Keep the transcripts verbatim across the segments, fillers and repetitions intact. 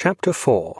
Chapter four.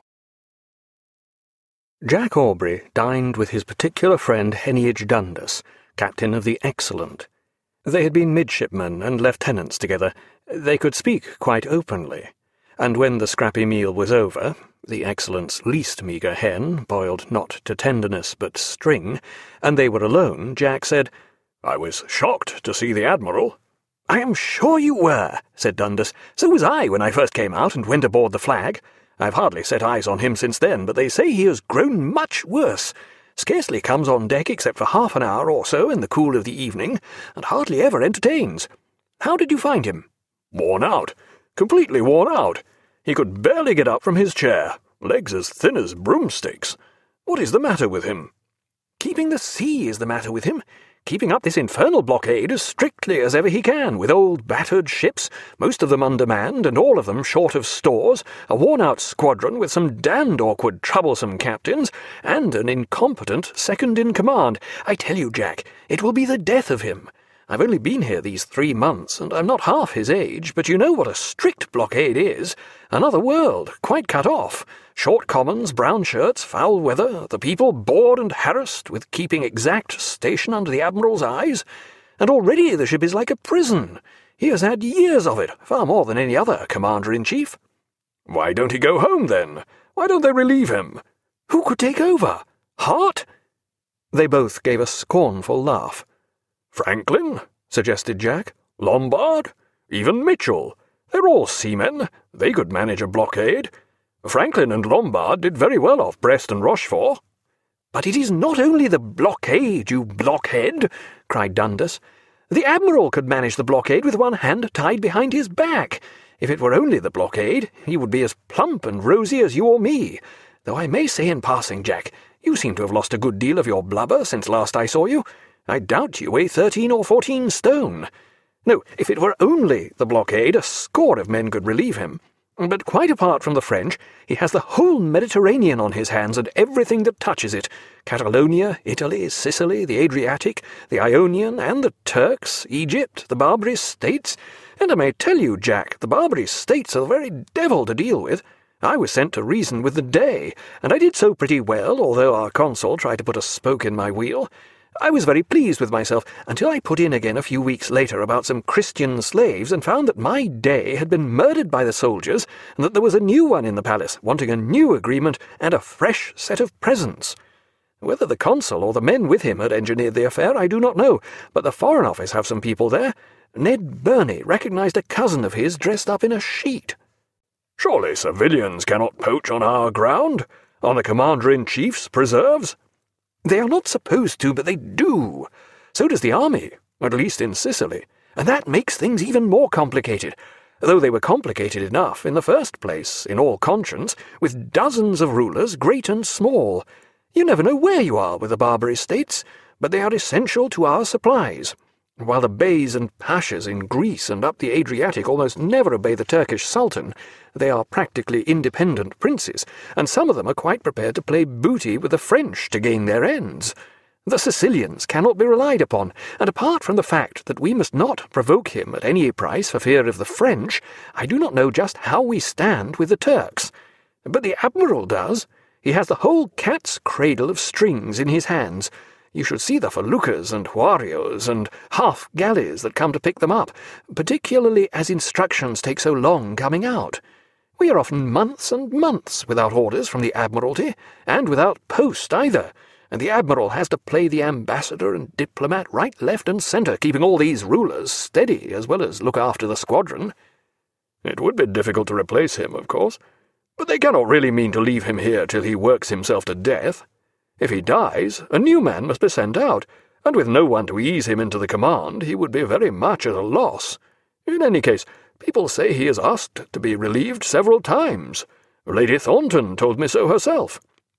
Jack Aubrey dined with his particular friend Heneage Dundas, captain of the Excellent. They had been midshipmen and lieutenants together. They could speak quite openly, and when the scrappy meal was over, the Excellent's least meagre hen, boiled not to tenderness but string, and they were alone, Jack said, "I was shocked to see the Admiral." "I am sure you were," said Dundas. "So was I when I first came out and went aboard the Flag. I've hardly set eyes on him since then, but they say he has grown much worse. Scarcely comes on deck except for half an hour or so in the cool of the evening, and hardly ever entertains. How did you find him?" "Worn out. Completely worn out. He could barely get up from his chair, legs as thin as broomsticks. What is the matter with him?" "Keeping the sea is the matter with him. Keeping up this infernal blockade as strictly as ever he can, with old battered ships, most of them undermanned, and all of them short of stores, a worn-out squadron with some damned awkward, troublesome captains, and an incompetent second-in-command. I tell you, Jack, it will be the death of him. I've only been here these three months, and I'm not half his age, but you know what a strict blockade is. Another world, quite cut off. Short commons, brown shirts, foul weather, the people bored and harassed with keeping exact station under the Admiral's eyes. And already the ship is like a prison. He has had years of it, far more than any other commander-in-chief." "Why don't he go home, then? Why don't they relieve him?" "Who could take over? Hart?" They both gave a scornful laugh. "Franklin," suggested Jack. "Lombard, even Mitchell. They're all seamen. They could manage a blockade. Franklin and Lombard did very well off Brest and Rochefort." "But it is not only the blockade, you blockhead," cried Dundas. "The Admiral could manage the blockade with one hand tied behind his back. If it were only the blockade, he would be as plump and rosy as you or me. Though I may say in passing, Jack, you seem to have lost a good deal of your blubber since last I saw you. I doubt you weigh thirteen or fourteen stone. No, if it were only the blockade, a score of men could relieve him. But quite apart from the French, he has the whole Mediterranean on his hands and everything that touches it. Catalonia, Italy, Sicily, the Adriatic, the Ionian, and the Turks, Egypt, the Barbary States. And I may tell you, Jack, the Barbary States are the very devil to deal with. I was sent to reason with the Dey, and I did so pretty well, although our consul tried to put a spoke in my wheel. I was very pleased with myself until I put in again a few weeks later about some Christian slaves and found that my Dey had been murdered by the soldiers and that there was a new one in the palace wanting a new agreement and a fresh set of presents. Whether the consul or the men with him had engineered the affair I do not know, but the Foreign Office have some people there. Ned Burney recognised a cousin of his dressed up in a sheet." "Surely civilians cannot poach on our ground, on the Commander-in-Chief's preserves?" "They are not supposed to, but they do. So does the army, at least in Sicily, and that makes things even more complicated, though they were complicated enough in the first place, in all conscience, with dozens of rulers, great and small. You never know where you are with the Barbary States, but they are essential to our supplies. While the beys and pashas in Greece and up the Adriatic almost never obey the Turkish Sultan, they are practically independent princes, and some of them are quite prepared to play booty with the French to gain their ends. The Sicilians cannot be relied upon, and apart from the fact that we must not provoke him at any price for fear of the French, I do not know just how we stand with the Turks. But the Admiral does. He has the whole cat's cradle of strings in his hands. You should see the feluccas and huarios and half-galleys that come to pick them up, particularly as instructions take so long coming out. We are often months and months without orders from the Admiralty, and without post either, and the Admiral has to play the ambassador and diplomat right, left, and centre, keeping all these rulers steady as well as look after the squadron." "It would be difficult to replace him, of course, but they cannot really mean to leave him here till he works himself to death. If he dies, a new man must be sent out, and with no one to ease him into the command, he would be very much at a loss. In any case, people say he has asked to be relieved several times. Lady Thornton told me so herself."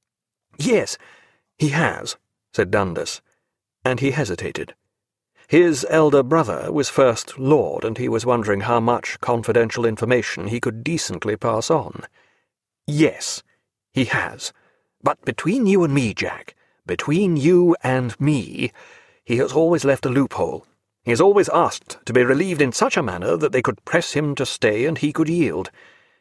"Yes, he has," said Dundas, and he hesitated. His elder brother was First Lord, and he was wondering how much confidential information he could decently pass on. "Yes, he has. But between you and me, Jack, between you and me, he has always left a loophole. He has always asked to be relieved in such a manner that they could press him to stay and he could yield.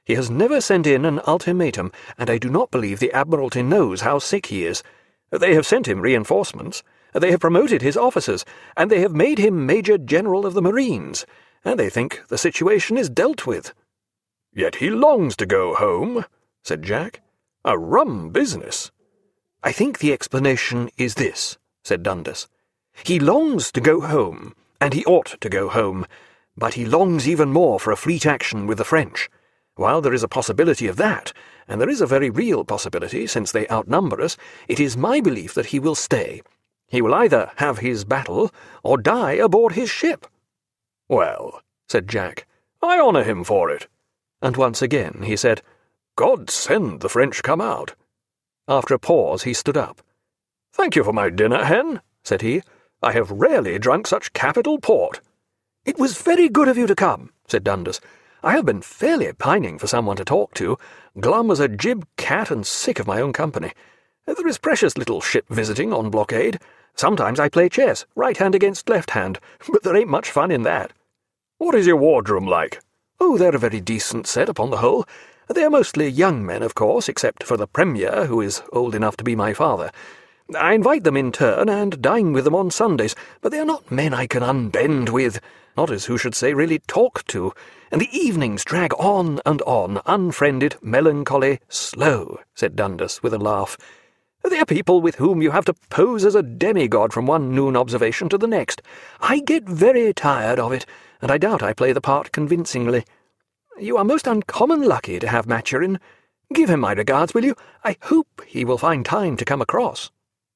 He has never sent in an ultimatum, and I do not believe the Admiralty knows how sick he is. They have sent him reinforcements, they have promoted his officers, and they have made him Major General of the Marines, and they think the situation is dealt with." "Yet he longs to go home," said Jack. "A rum business." "I think the explanation is this," said Dundas. "He longs to go home, and he ought to go home, but he longs even more for a fleet action with the French. While there is a possibility of that, and there is a very real possibility, since they outnumber us, it is my belief that he will stay. He will either have his battle, or die aboard his ship." "Well," said Jack, "I honour him for it." And once again he said, "God send the French come out." After a pause he stood up. "Thank you for my dinner, Hen," said he. "I have rarely drunk such capital port." "It was very good of you to come," said Dundas. "I have been fairly pining for someone to talk to, glum as a jib cat and sick of my own company. There is precious little ship visiting on blockade. Sometimes I play chess, right hand against left hand, but there ain't much fun in that." "What is your wardroom like?" "Oh, they're a very decent set upon the whole. They are mostly young men, of course, except for the Premier, who is old enough to be my father. I invite them in turn and dine with them on Sundays, but they are not men I can unbend with, not as who should say really talk to, and the evenings drag on and on, unfriended, melancholy, slow," said Dundas with a laugh. "They are people with whom you have to pose as a demigod from one noon observation to the next. I get very tired of it, and I doubt I play the part convincingly. You are most uncommon lucky to have Maturin. Give him my regards, will you? I hope he will find time to come across."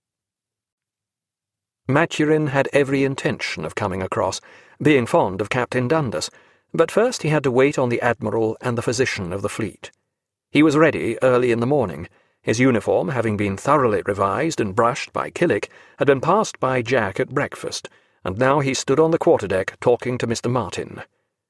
Maturin had every intention of coming across, being fond of Captain Dundas, but first he had to wait on the Admiral and the physician of the fleet. He was ready early in the morning. His uniform, having been thoroughly revised and brushed by Killick, had been passed by Jack at breakfast, and now he stood on the quarterdeck talking to Mister Martin.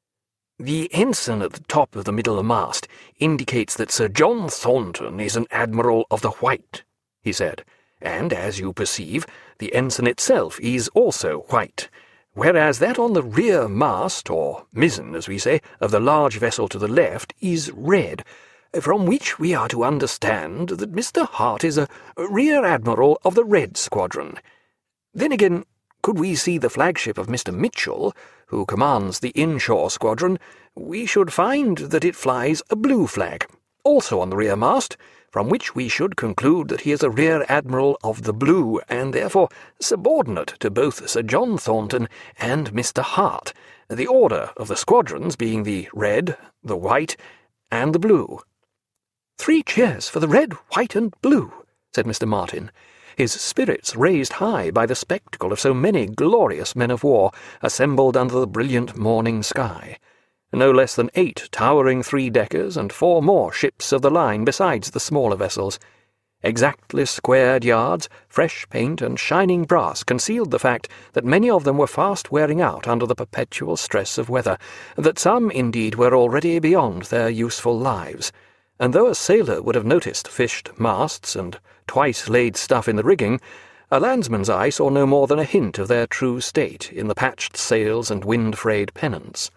"The ensign at the top of the middle mast indicates that Sir John Thornton is an Admiral of the White," he said, "and, as you perceive, the ensign itself is also white, whereas that on the rear mast, or mizzen, as we say, of the large vessel to the left, is red, from which we are to understand that Mister Hart is a rear admiral of the Red Squadron. Then again, could we see the flagship of Mister Mitchell, who commands the inshore squadron, we should find that it flies a blue flag, also on the rear mast, from which we should conclude that he is a rear admiral of the blue, and therefore subordinate to both Sir John Thornton and Mister Hart, the order of the squadrons being the red, the white, and the blue." "Three cheers for the red, white, and blue," said Mister Martin, his spirits raised high by the spectacle of so many glorious men of war assembled under the brilliant morning sky. No less than eight towering three-deckers and four more ships of the line besides the smaller vessels. Exactly squared yards, fresh paint, and shining brass concealed the fact that many of them were fast wearing out under the perpetual stress of weather, that some, indeed, were already beyond their useful lives. And though a sailor would have noticed fished masts and twice-laid stuff in the rigging, a landsman's eye saw no more than a hint of their true state in the patched sails and wind-frayed pennants.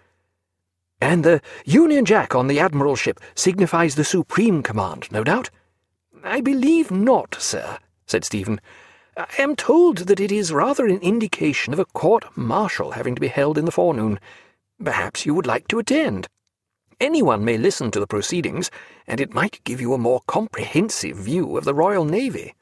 "And the Union Jack on the Admiral's ship signifies the supreme command, no doubt?" "I believe not, sir," said Stephen. "I am told that it is rather an indication of a court-martial having to be held in the forenoon. Perhaps you would like to attend. Anyone may listen to the proceedings, and it might give you a more comprehensive view of the Royal Navy."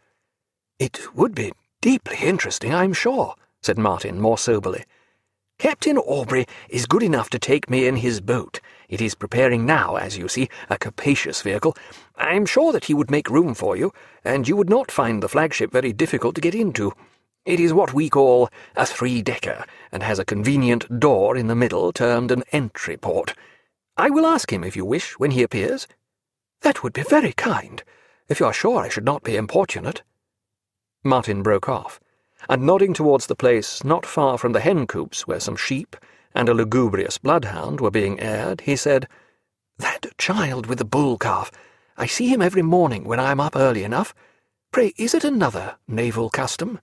"It would be deeply interesting, I am sure," said Martin more soberly. "Captain Aubrey is good enough to take me in his boat. It is preparing now, as you see, a capacious vehicle. I am sure that he would make room for you, and you would not find the flagship very difficult to get into. It is what we call a three-decker, and has a convenient door in the middle termed an entry port. I will ask him, if you wish, when he appears." "That would be very kind, if you are sure I should not be importunate." Martin broke off, and nodding towards the place not far from the hen-coops where some sheep and a lugubrious bloodhound were being aired, he said, "That child with the bull-calf, I see him every morning when I am up early enough. Pray, is it another naval custom?"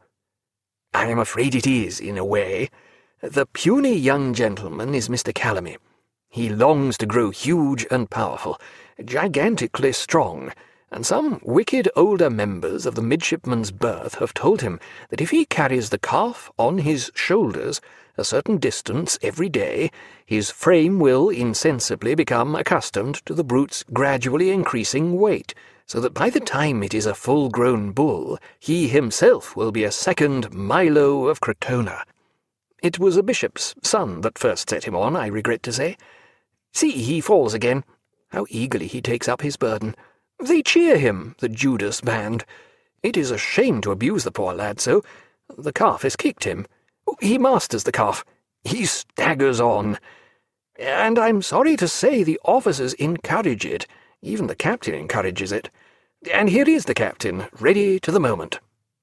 "I am afraid it is, in a way. The puny young gentleman is Mister Calamy. He longs to grow huge and powerful, gigantically strong, and some wicked older members of the midshipman's berth have told him that if he carries the calf on his shoulders a certain distance every day, his frame will insensibly become accustomed to the brute's gradually increasing weight, so that by the time it is a full-grown bull, he himself will be a second Milo of Crotona. It was a bishop's son that first set him on, I regret to say. See, he falls again. How eagerly he takes up his burden. They cheer him, the Judas band. It is a shame to abuse the poor lad so. The calf has kicked him. He masters the calf. He staggers on. And I'm sorry to say the officers encourage it. Even the captain encourages it. And here is the captain, ready to the moment.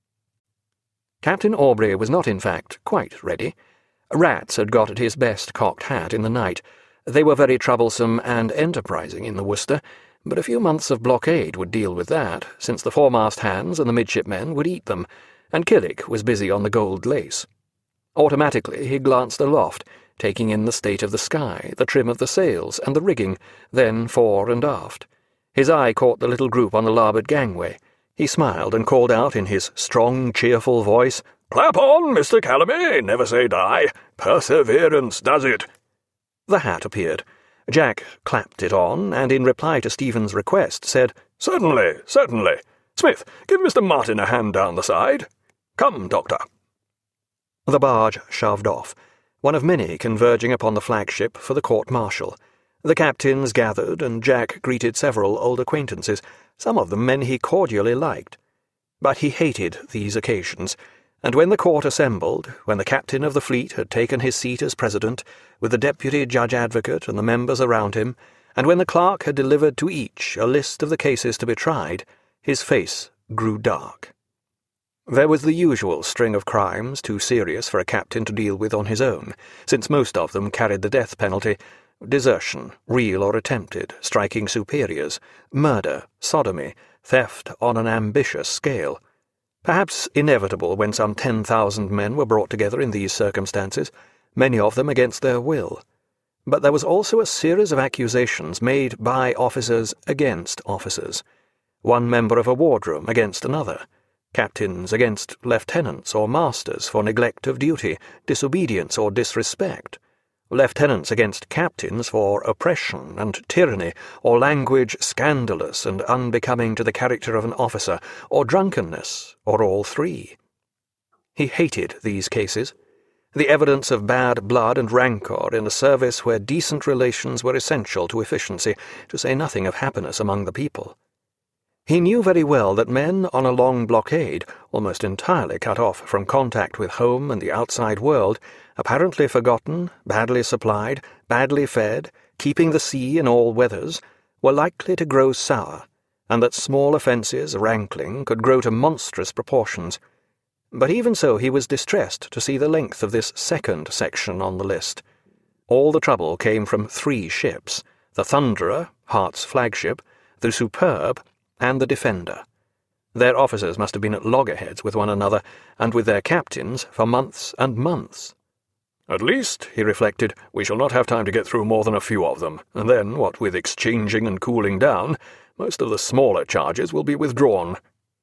Captain Aubrey was not, in fact, quite ready. Rats had got at his best cocked hat in the night. They were very troublesome and enterprising in the Worcester, but a few months of blockade would deal with that, since the foremast hands and the midshipmen would eat them, and Killick was busy on the gold lace. Automatically he glanced aloft, taking in the state of the sky, the trim of the sails, and the rigging, then fore and aft. His eye caught the little group on the larboard gangway. He smiled and called out in his strong, cheerful voice, "Clap on, Mister Calamy, never say die. Perseverance does it." The hat appeared. Jack clapped it on, and in reply to Stephen's request said, "Certainly, certainly. Smith, give Mister Martin a hand down the side. Come, Doctor." The barge shoved off, one of many converging upon the flagship for the court-martial. The captains gathered, and Jack greeted several old acquaintances, some of them men he cordially liked. But he hated these occasions, and when the court assembled, when the captain of the fleet had taken his seat as president, with the deputy judge-advocate and the members around him, and when the clerk had delivered to each a list of the cases to be tried, his face grew dark. There was the usual string of crimes too serious for a captain to deal with on his own, since most of them carried the death penalty: desertion, real or attempted, striking superiors, murder, sodomy, theft on an ambitious scale. Perhaps inevitable when some ten thousand men were brought together in these circumstances, many of them against their will. But there was also a series of accusations made by officers against officers, one member of a wardroom against another, captains against lieutenants or masters for neglect of duty, disobedience or disrespect, lieutenants against captains for oppression and tyranny, or language scandalous and unbecoming to the character of an officer, or drunkenness, or all three. He hated these cases, the evidence of bad blood and rancour in a service where decent relations were essential to efficiency, to say nothing of happiness among the people. He knew very well that men on a long blockade, almost entirely cut off from contact with home and the outside world, apparently forgotten, badly supplied, badly fed, keeping the sea in all weathers, were likely to grow sour, and that small offences, rankling, could grow to monstrous proportions. But even so he was distressed to see the length of this second section on the list. All the trouble came from three ships, the Thunderer, Hart's flagship, the Superb, and the Defender. Their officers must have been at loggerheads with one another, and with their captains, for months and months. "At least," he reflected, "we shall not have time to get through more than a few of them, and then, what with exchanging and cooling down, most of the smaller charges will be withdrawn."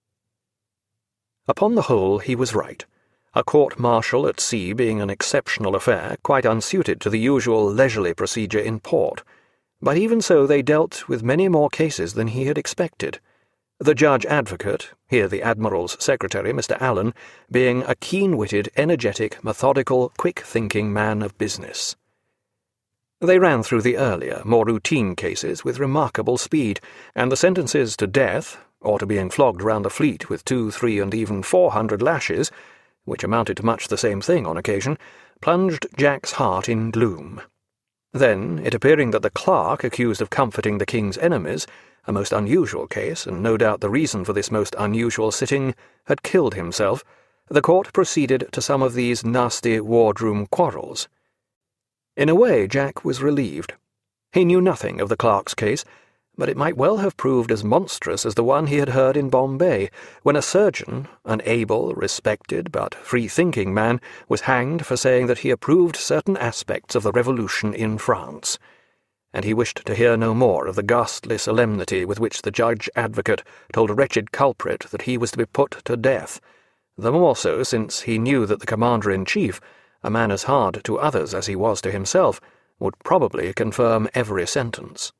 Upon the whole he was right, a court-martial at sea being an exceptional affair, quite unsuited to the usual leisurely procedure in port. But even so they dealt with many more cases than he had expected. The judge-advocate, here the Admiral's secretary, Mister Allen, being a keen-witted, energetic, methodical, quick-thinking man of business. They ran through the earlier, more routine cases with remarkable speed, and the sentences to death, or to being flogged round the fleet with two, three, and even four hundred lashes, which amounted to much the same thing on occasion, plunged Jack's heart in gloom. Then, it appearing that the clerk accused of comforting the king's enemies, a most unusual case, and no doubt the reason for this most unusual sitting, had killed himself, the court proceeded to some of these nasty wardroom quarrels. In a way, Jack was relieved. He knew nothing of the clerk's case, but it might well have proved as monstrous as the one he had heard in Bombay, when a surgeon, an able, respected, but free-thinking man, was hanged for saying that he approved certain aspects of the revolution in France. and he wished to hear no more of the ghastly solemnity with which the judge-advocate told a wretched culprit that he was to be put to death, the more so since he knew that the commander-in-chief, a man as hard to others as he was to himself, would probably confirm every sentence.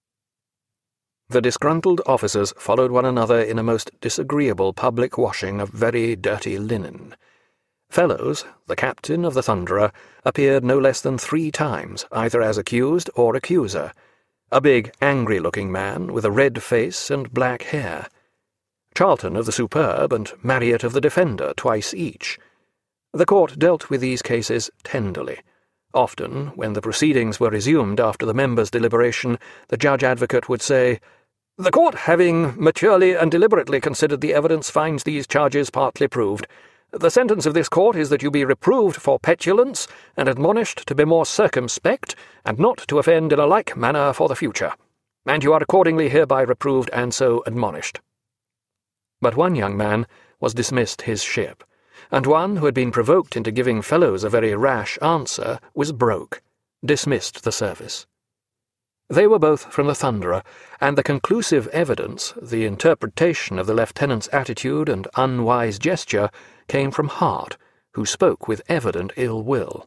The disgruntled officers followed one another in a most disagreeable public washing of very dirty linen. Fellows, the captain of the Thunderer, appeared no less than three times, either as accused or accuser, a big, angry-looking man with a red face and black hair. Charlton of the Superb and Marriott of the Defender twice each. The court dealt with these cases tenderly. Often, when the proceedings were resumed after the members' deliberation, the judge-advocate would say, "The court, having maturely and deliberately considered the evidence, finds these charges partly proved. The sentence of this court is that you be reproved for petulance, and admonished to be more circumspect, and not to offend in a like manner for the future. And you are accordingly hereby reproved and so admonished." But one young man was dismissed his ship, and one who had been provoked into giving Fellows a very rash answer was broke, dismissed the service. They were both from the Thunderer, and the conclusive evidence, the interpretation of the lieutenant's attitude and unwise gesture, came from Hart, who spoke with evident ill will.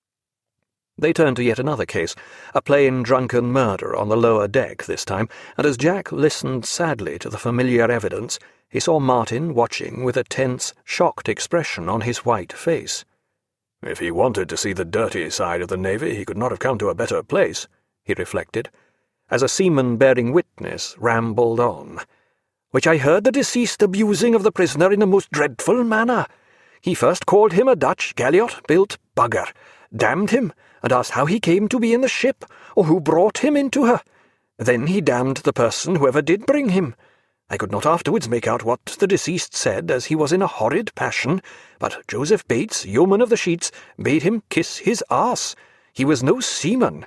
They turned to yet another case, a plain drunken murder on the lower deck this time, and as Jack listened sadly to the familiar evidence, he saw Martin watching with a tense, shocked expression on his white face. "If he wanted to see the dirty side of the Navy, he could not have come to a better place," he reflected, as a seaman bearing witness rambled on. "Which I heard the deceased abusing of the prisoner in a most dreadful manner. He first called him a Dutch galliot-built bugger, damned him, and asked how he came to be in the ship, or who brought him into her. Then he damned the person whoever did bring him. I could not afterwards make out what the deceased said, as he was in a horrid passion, but Joseph Bates, yeoman of the Sheets, bade him kiss his arse. He was no seaman."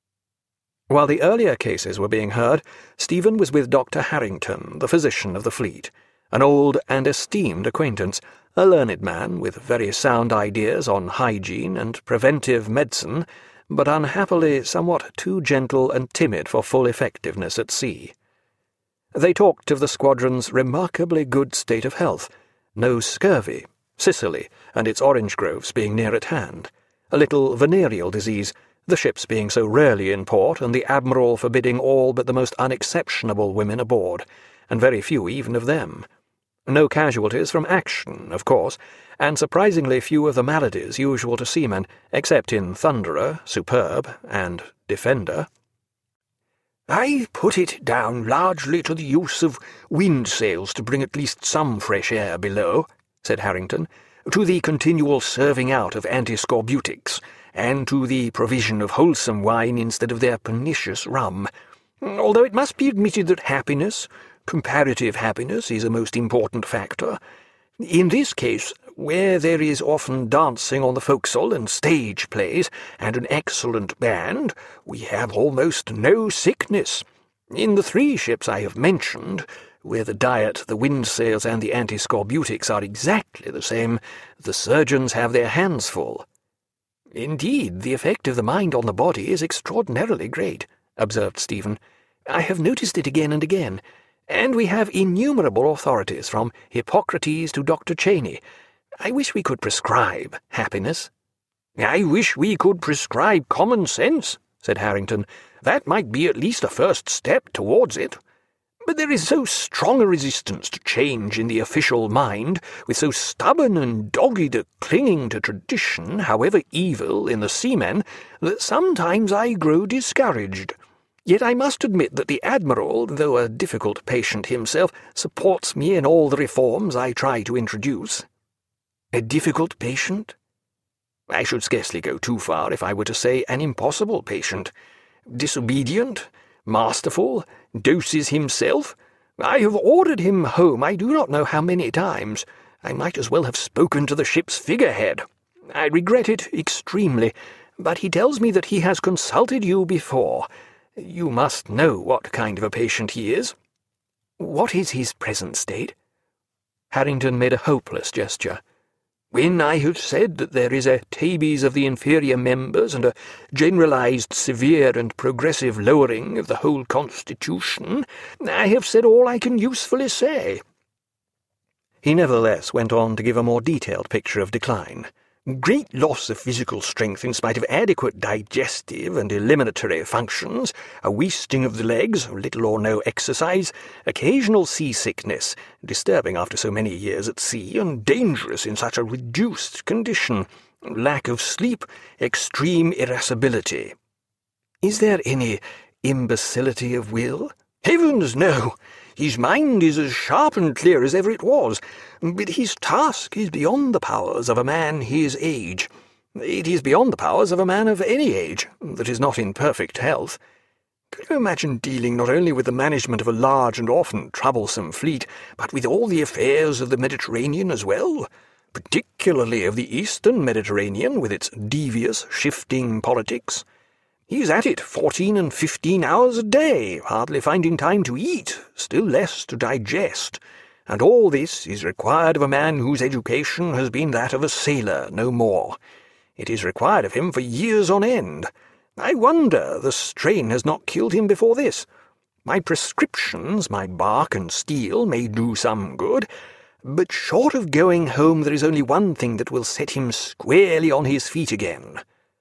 While the earlier cases were being heard, Stephen was with Doctor Harrington, the physician of the fleet, an old and esteemed acquaintance, a learned man with very sound ideas on hygiene and preventive medicine, but unhappily somewhat too gentle and timid for full effectiveness at sea. They talked of the squadron's remarkably good state of health, no scurvy, Sicily and its orange groves being near at hand, a little venereal disease, the ships being so rarely in port, and the Admiral forbidding all but the most unexceptionable women aboard, and very few even of them. No casualties from action, of course, and surprisingly few of the maladies usual to seamen, except in Thunderer, Superb, and Defender. "I put it down largely to the use of wind sails to bring at least some fresh air below," said Harrington, "to the continual serving out of antiscorbutics, and to the provision of wholesome wine instead of their pernicious rum. Although it must be admitted that happiness, comparative happiness, is a most important factor. In this case, where there is often dancing on the forecastle and stage plays, and an excellent band, we have almost no sickness. In the three ships I have mentioned, where the diet, the wind sails, and the antiscorbutics are exactly the same, the surgeons have their hands full." "Indeed, the effect of the mind on the body is extraordinarily great," observed Stephen. "I have noticed it again and again, and we have innumerable authorities, from Hippocrates to Doctor Cheney. I wish we could prescribe happiness." "I wish we could prescribe common sense," said Harrington. "That might be at least a first step towards it. But there is so strong a resistance to change in the official mind, with so stubborn and dogged a clinging to tradition, however evil, in the seamen, that sometimes I grow discouraged. Yet I must admit that the Admiral, though a difficult patient himself, supports me in all the reforms I try to introduce." "A difficult patient?" "I should scarcely go too far if I were to say an impossible patient. Disobedient, masterful, doses himself. I have ordered him home I do not know how many times. I might as well have spoken to the ship's figurehead. I regret it extremely, but he tells me that he has consulted you before. You must know what kind of a patient he is." "What is his present state?" Harrington made a hopeless gesture. When I have said that there is a tabes of the inferior members and a generalized severe and progressive lowering of the whole constitution, I have said all I can usefully say." He nevertheless went on to give a more detailed picture of decline. "Great loss of physical strength in spite of adequate digestive and eliminatory functions, a wasting of the legs, little or no exercise, occasional seasickness, disturbing after so many years at sea, and dangerous in such a reduced condition, lack of sleep, extreme irascibility." "Is there any imbecility of will?" "Heavens, no! His mind is as sharp and clear as ever it was, but his task is beyond the powers of a man his age. It is beyond the powers of a man of any age that is not in perfect health. Can you imagine dealing not only with the management of a large and often troublesome fleet, but with all the affairs of the Mediterranean as well, particularly of the eastern Mediterranean, with its devious, shifting politics? He is at it fourteen and fifteen hours a day, hardly finding time to eat, still less to digest, and all this is required of a man whose education has been that of a sailor, no more. It is required of him for years on end. I wonder the strain has not killed him before this. My prescriptions, my bark and steel, may do some good, but short of going home there is only one thing that will set him squarely on his feet again."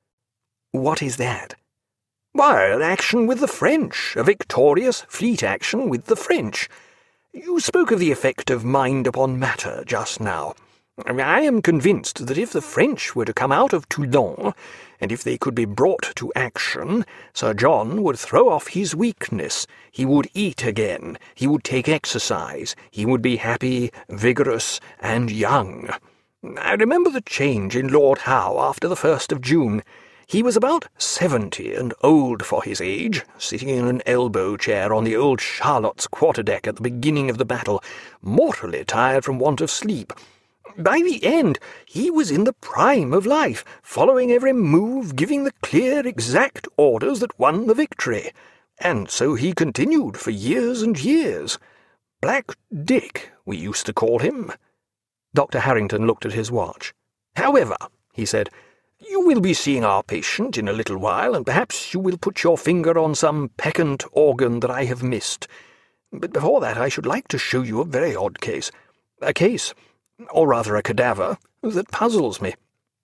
"What is that?" "Why, an action with the French, a victorious fleet action with the French. You spoke of the effect of mind upon matter just now. I am convinced that if the French were to come out of Toulon, and if they could be brought to action, Sir John would throw off his weakness, he would eat again, he would take exercise, he would be happy, vigorous, and young. I remember the change in Lord Howe after the first of June. He was about seventy and old for his age, sitting in an elbow-chair on the old Charlotte's quarter-deck at the beginning of the battle, mortally tired from want of sleep. By the end, he was in the prime of life, following every move, giving the clear, exact orders that won the victory. And so he continued for years and years. Black Dick, we used to call him." Doctor Harrington looked at his watch. "However," he said, "you will be seeing our patient in a little while, and perhaps you will put your finger on some peccant organ that I have missed. But before that I should like to show you a very odd case. A case, or rather a cadaver, that puzzles me."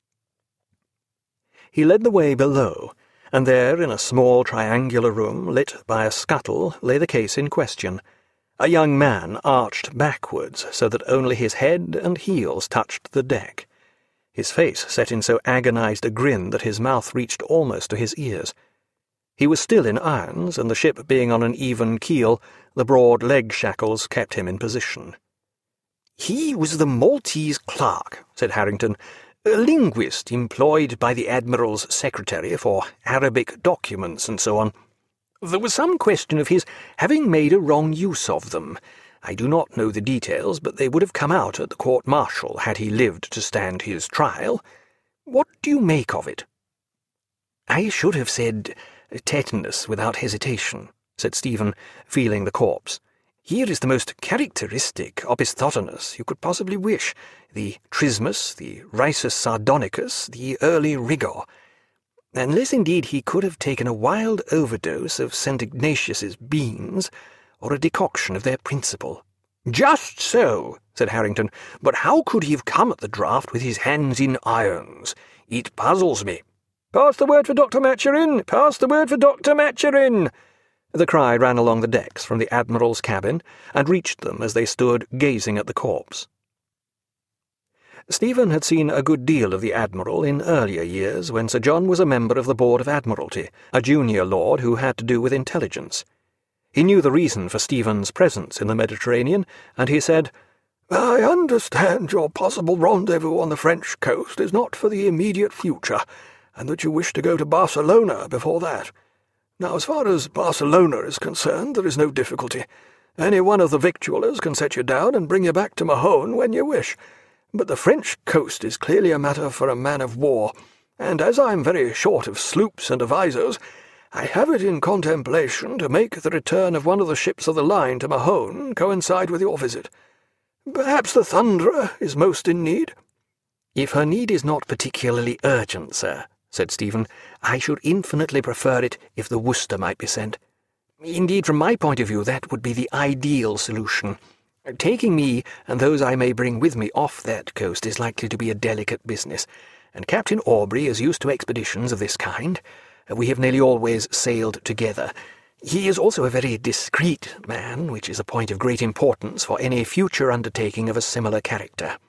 He led the way below, and there, in a small triangular room lit by a scuttle, lay the case in question. A young man arched backwards so that only his head and heels touched the deck. His face set in so agonized a grin that his mouth reached almost to his ears. He was still in irons, and the ship being on an even keel, the broad leg shackles kept him in position. "He was the Maltese clerk," said Harrington, "a linguist employed by the Admiral's secretary for Arabic documents and so on. There was some question of his having made a wrong use of them. I do not know the details, but they would have come out at the court-martial had he lived to stand his trial. What do you make of it?" "I should have said tetanus without hesitation," said Stephen, feeling the corpse. "Here is the most characteristic opisthotonus you could possibly wish, the trismus, the rhizus sardonicus, the early rigor. Unless indeed he could have taken a wild overdose of Saint Ignatius's beans, or a decoction of their principle." "Just so," said Harrington, "but how could he have come at the draught with his hands in irons? It puzzles me." "Pass the word for Doctor Maturin! Pass the word for Doctor Maturin!" The cry ran along the decks from the Admiral's cabin, and reached them as they stood gazing at the corpse. Stephen had seen a good deal of the Admiral in earlier years, when Sir John was a member of the Board of Admiralty, a junior lord who had to do with intelligence. He knew the reason for Stephen's presence in the Mediterranean, and he said, "I understand your possible rendezvous on the French coast is not for the immediate future, and that you wish to go to Barcelona before that. Now, as far as Barcelona is concerned, there is no difficulty. Any one of the victuallers can set you down and bring you back to Mahone when you wish. But the French coast is clearly a matter for a man of war, and as I am very short of sloops and avisors, I have it in contemplation to make the return of one of the ships of the line to Mahone coincide with your visit. Perhaps the Thunderer is most in need." "If her need is not particularly urgent, sir," said Stephen, "I should infinitely prefer it if the Worcester might be sent. Indeed, from my point of view, that would be the ideal solution. Taking me and those I may bring with me off that coast is likely to be a delicate business, and Captain Aubrey is used to expeditions of this kind. We have nearly always sailed together. He is also a very discreet man, which is a point of great importance for any future undertaking of a similar character."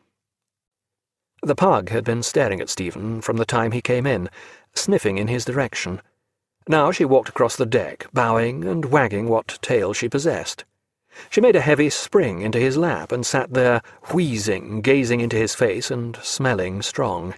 The pug had been staring at Stephen from the time he came in, sniffing in his direction. Now she walked across the deck, bowing and wagging what tail she possessed. She made a heavy spring into his lap and sat there, wheezing, gazing into his face and smelling strong.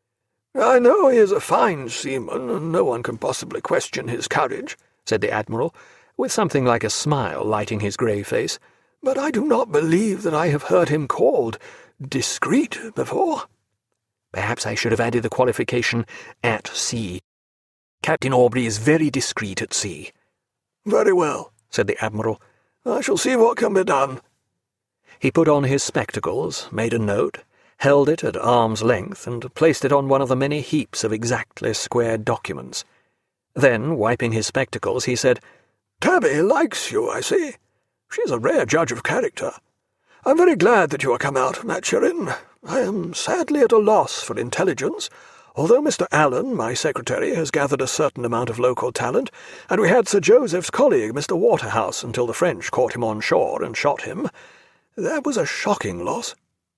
"I know he is a fine seaman, and no one can possibly question his courage," said the Admiral, with something like a smile lighting his grey face, "but I do not believe that I have heard him called discreet before." "Perhaps I should have added the qualification at sea. Captain Aubrey is very discreet at sea." "Very well," said the Admiral. "I shall see what can be done." He put on his spectacles, made a note, held it at arm's length, and placed it on one of the many heaps of exactly square documents. Then, wiping his spectacles, he said, "Tabby likes you, I see. She is a rare judge of character. I am very glad that you are come out, Maturin. I am sadly at a loss for intelligence, although Mister Allen, my secretary, has gathered a certain amount of local talent, and we had Sir Joseph's colleague, Mister Waterhouse, until the French caught him on shore and shot him. That was a shocking loss."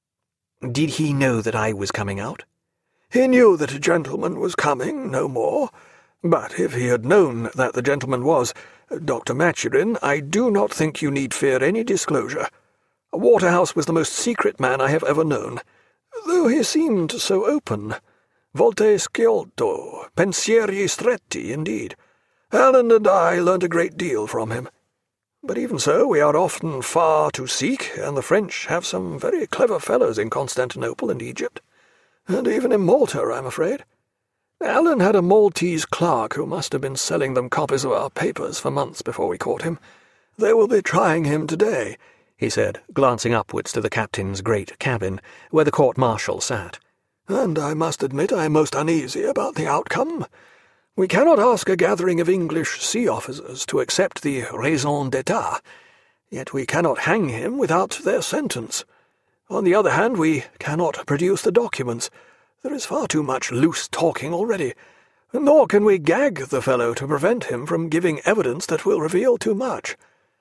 "Did he know that I was coming out?" "He knew that a gentleman was coming, no more. But if he had known that the gentleman was Doctor Maturin, I do not think you need fear any disclosure. Waterhouse was the most secret man I have ever known, though he seemed so open. Volte sciolto, pensieri stretti, indeed. Allen and I learnt a great deal from him. But even so, we are often far to seek, and the French have some very clever fellows in Constantinople and Egypt, and even in Malta, I'm afraid. Allen had a Maltese clerk who must have been selling them copies of our papers for months before we caught him. They will be trying him today," he said, glancing upwards to the captain's great cabin, where the court-martial sat. "And I must admit I am most uneasy about the outcome. We cannot ask a gathering of English sea officers to accept the raison d'etat, yet we cannot hang him without their sentence. On the other hand, we cannot produce the documents. There is far too much loose talking already, nor can we gag the fellow to prevent him from giving evidence that will reveal too much.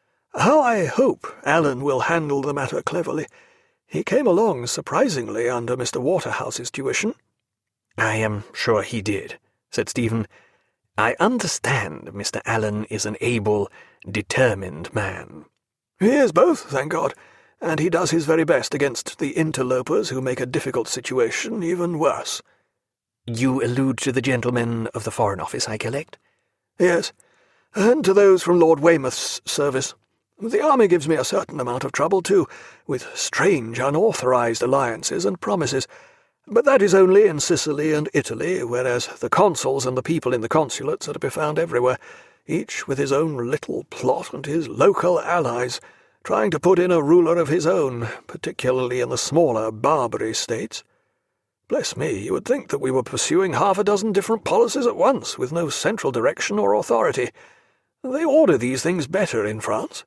How I hope Allen will handle the matter cleverly. He came along surprisingly under Mister Waterhouse's tuition." "I am sure he did," said Stephen. "I understand Mister Allen is an able, determined man." "He is both, thank God, and he does his very best against the interlopers who make a difficult situation even worse." "You allude to the gentlemen of the Foreign Office, I collect?" "Yes, and to those from Lord Weymouth's service. The army gives me a certain amount of trouble, too, with strange unauthorized alliances and promises, but that is only in Sicily and Italy, whereas the consuls and the people in the consulates are to be found everywhere, each with his own little plot and his local allies, trying to put in a ruler of his own, particularly in the smaller Barbary states. Bless me, you would think that we were pursuing half a dozen different policies at once, with no central direction or authority. They order these things better in France."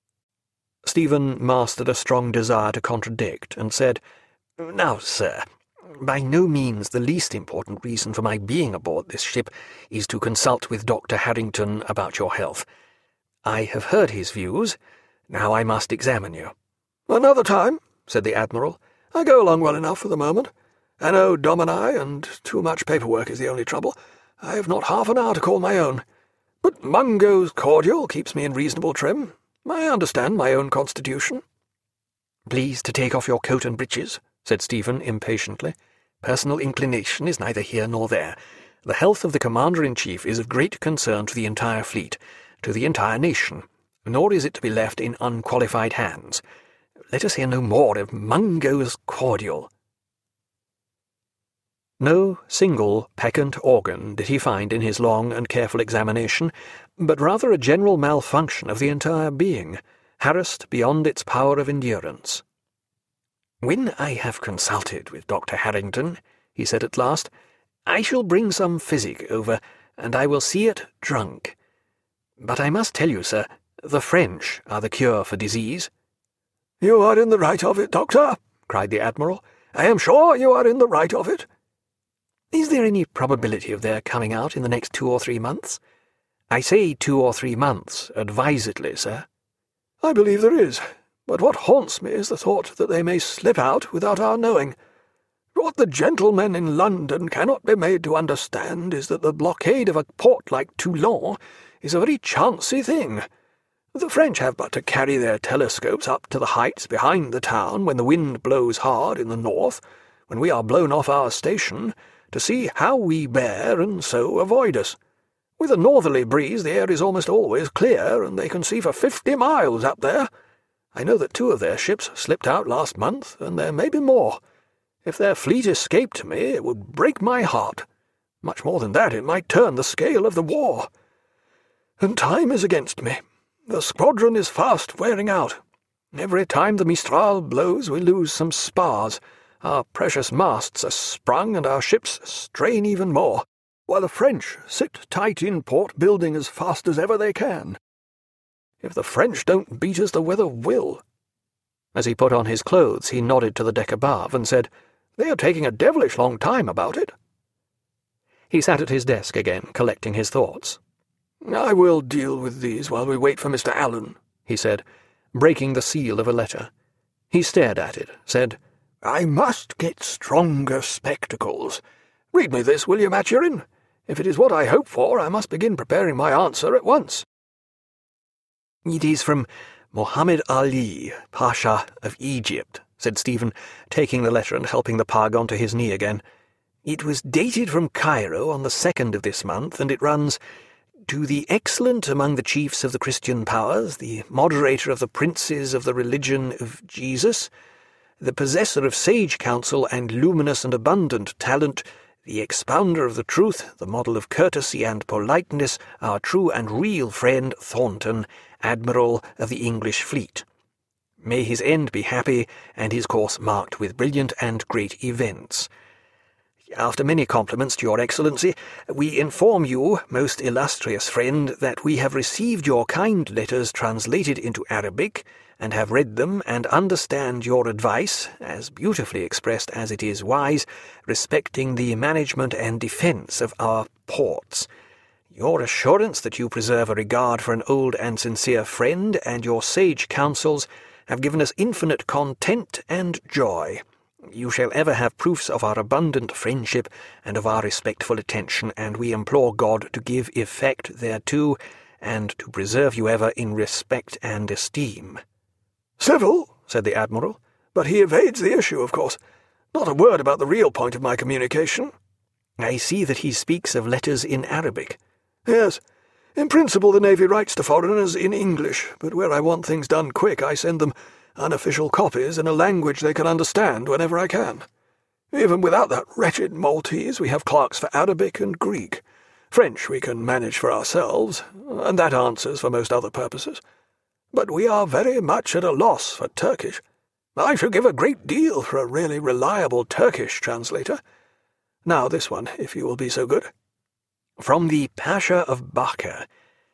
Stephen mastered a strong desire to contradict, and said, "Now, sir, by no means the least important reason for my being aboard this ship is to consult with Doctor Harrington about your health. I have heard his views. Now I must examine you." "Another time," said the Admiral. "I go along well enough for the moment. Anno Domini, and too much paperwork is the only trouble. I have not half an hour to call my own. But Mungo's cordial keeps me in reasonable trim. I understand my own constitution." "Please to take off your coat and breeches," said Stephen impatiently. "Personal inclination is neither here nor there. The health of the Commander-in-Chief is of great concern to the entire fleet, to the entire nation, nor is it to be left in unqualified hands. Let us hear no more of Mungo's cordial." No single peccant organ did he find in his long and careful examination, but rather a general malfunction of the entire being, harassed beyond its power of endurance. "When I have consulted with Doctor Harrington," he said at last, "I shall bring some physic over, and I will see it drunk. But I must tell you, sir, the French are the cure for disease." "You are in the right of it, Doctor," cried the Admiral. "I am sure you are in the right of it." "Is there any probability of their coming out in the next two or three months? I say two or three months, advisedly, sir." "I believe there is, but what haunts me is the thought that they may slip out without our knowing. What the gentlemen in London cannot be made to understand is that the blockade of a port like Toulon is a very chancy thing. The French have but to carry their telescopes up to the heights behind the town when the wind blows hard in the north, when we are blown off our station, to see how we bear and so avoid us. With a northerly breeze the air is almost always clear, and they can see for fifty miles up there. I know that two of their ships slipped out last month, and there may be more. If their fleet escaped me, it would break my heart. Much more than that, it might turn the scale of the war. And time is against me. The squadron is fast wearing out. Every time the Mistral blows we lose some spars. Our precious masts are sprung, and our ships strain even more, while the French sit tight in port building as fast as ever they can. If the French don't beat us, the weather will." As he put on his clothes, he nodded to the deck above and said, "They are taking a devilish long time about it." He sat at his desk again, collecting his thoughts. "I will deal with these while we wait for Mister Allen," he said, breaking the seal of a letter. He stared at it, said, "I must get stronger spectacles. Read me this, will you, Maturin? If it is what I hope for, I must begin preparing my answer at once." "It is from Mohammed Ali, Pasha of Egypt," said Stephen, taking the letter and helping the pug onto his knee again. "It was dated from Cairo on the second of this month, and it runs, 'To the excellent among the chiefs of the Christian powers, the moderator of the princes of the religion of Jesus, the possessor of sage counsel and luminous and abundant talent, the expounder of the truth, the model of courtesy and politeness, our true and real friend Thornton, Admiral of the English fleet. May his end be happy, and his course marked with brilliant and great events. After many compliments to your Excellency, we inform you, most illustrious friend, that we have received your kind letters translated into Arabic, and have read them, and understand your advice, as beautifully expressed as it is wise, respecting the management and defence of our ports. Your assurance that you preserve a regard for an old and sincere friend, and your sage counsels, have given us infinite content and joy. You shall ever have proofs of our abundant friendship and of our respectful attention, and we implore God to give effect thereto, and to preserve you ever in respect and esteem." "Civil," said the Admiral, "but he evades the issue, of course. Not a word about the real point of my communication." "I see that he speaks of letters in Arabic." "Yes. In principle the Navy writes to foreigners in English, but where I want things done quick I send them unofficial copies in a language they can understand whenever I can. Even without that wretched Maltese we have clerks for Arabic and Greek. French we can manage for ourselves, and that answers for most other purposes. But we are very much at a loss for Turkish. I should give a great deal for a really reliable Turkish translator. Now this one, if you will be so good." "From the Pasha of Barca.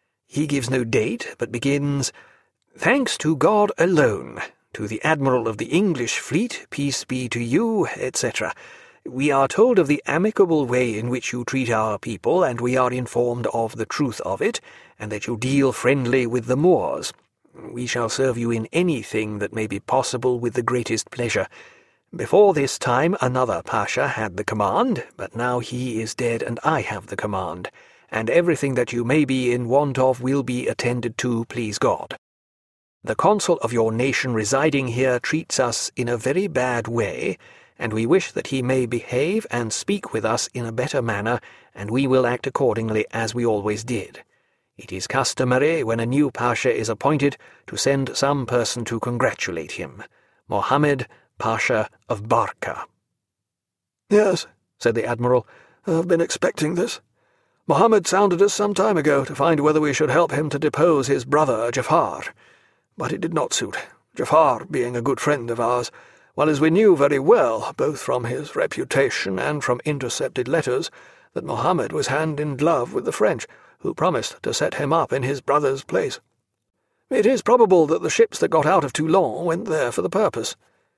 He gives no date, but begins, 'Thanks to God alone, to the Admiral of the English fleet, peace be to you, et cetera. We are told of the amicable way in which you treat our people, and we are informed of the truth of it, and that you deal friendly with the Moors. We shall serve you in anything that may be possible with the greatest pleasure. Before this time another Pasha had the command, but now he is dead and I have the command, and everything that you may be in want of will be attended to, please God. The consul of your nation residing here treats us in a very bad way, and we wish that he may behave and speak with us in a better manner, and we will act accordingly as we always did. It is customary, when a new Pasha is appointed, to send some person to congratulate him. Mohammed, Pasha of Barca." "Yes," said the Admiral, "I've been expecting this. Mohammed sounded us some time ago to find whether we should help him to depose his brother Jafar. But it did not suit. Jafar, being a good friend of ours, while as we knew very well, both from his reputation and from intercepted letters, that Mohammed was hand in glove with the French, who promised to set him up in his brother's place. It is probable that the ships that got out of Toulon went there for the purpose."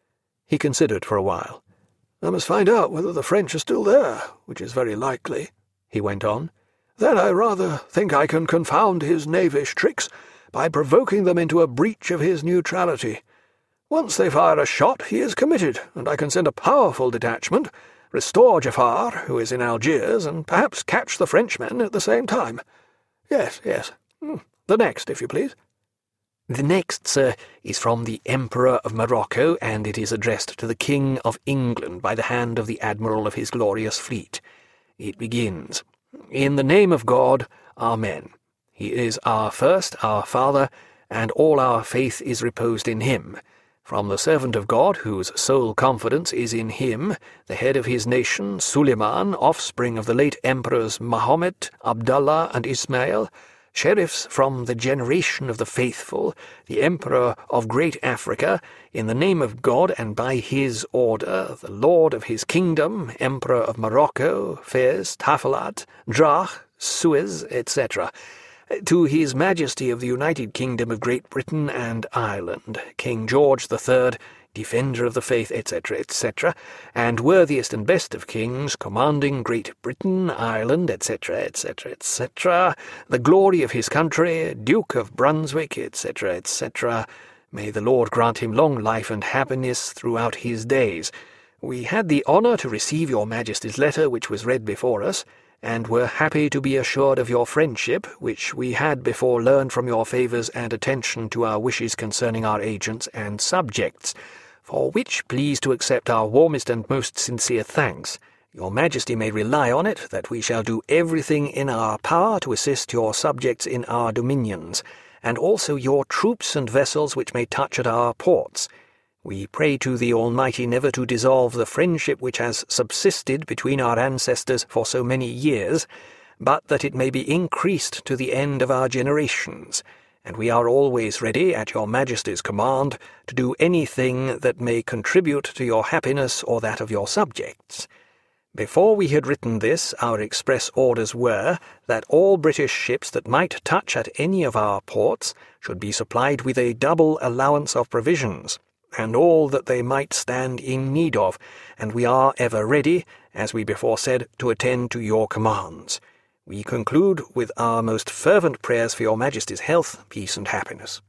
He considered for a while. "I must find out whether the French are still there, which is very likely," he went on. "Then I rather think I can confound his knavish tricks by provoking them into a breach of his neutrality. Once they fire a shot, he is committed, and I can send a powerful detachment, restore Jafar, who is in Algiers, and perhaps catch the Frenchmen at the same time. Yes, yes. The next, if you please." "The next, sir, is from the Emperor of Morocco, and it is addressed to the King of England by the hand of the Admiral of his glorious fleet. It begins, 'In the name of God, Amen. He is our first, our Father, and all our faith is reposed in him. From the servant of God, whose sole confidence is in him, the head of his nation, Suleiman, offspring of the late Emperors Mahomet, Abdallah, and Ismail, sheriffs from the generation of the faithful, the Emperor of great Africa, in the name of God and by his order, the Lord of his kingdom, Emperor of Morocco, Fez, Tafilat, Drach, Suez, et cetera, to his Majesty of the United Kingdom of Great Britain and Ireland, King George the Third, Defender of the Faith, et cetera, et cetera, and worthiest and best of kings, commanding Great Britain, Ireland, et cetera, et cetera, et cetera, the glory of his country, Duke of Brunswick, et cetera, et cetera. May the Lord grant him long life and happiness throughout his days. We had the honour to receive your Majesty's letter, which was read before us, and were happy to be assured of your friendship, which we had before learned from your favours and attention to our wishes concerning our agents and subjects, for which please to accept our warmest and most sincere thanks. Your Majesty may rely on it that we shall do everything in our power to assist your subjects in our dominions, and also your troops and vessels which may touch at our ports. We pray to the Almighty never to dissolve the friendship which has subsisted between our ancestors for so many years, but that it may be increased to the end of our generations, and we are always ready, at your Majesty's command, to do anything that may contribute to your happiness or that of your subjects. Before we had written this, our express orders were that all British ships that might touch at any of our ports should be supplied with a double allowance of provisions, and all that they might stand in need of, and we are ever ready, as we before said, to attend to your commands. We conclude with our most fervent prayers for your Majesty's health, peace, and happiness."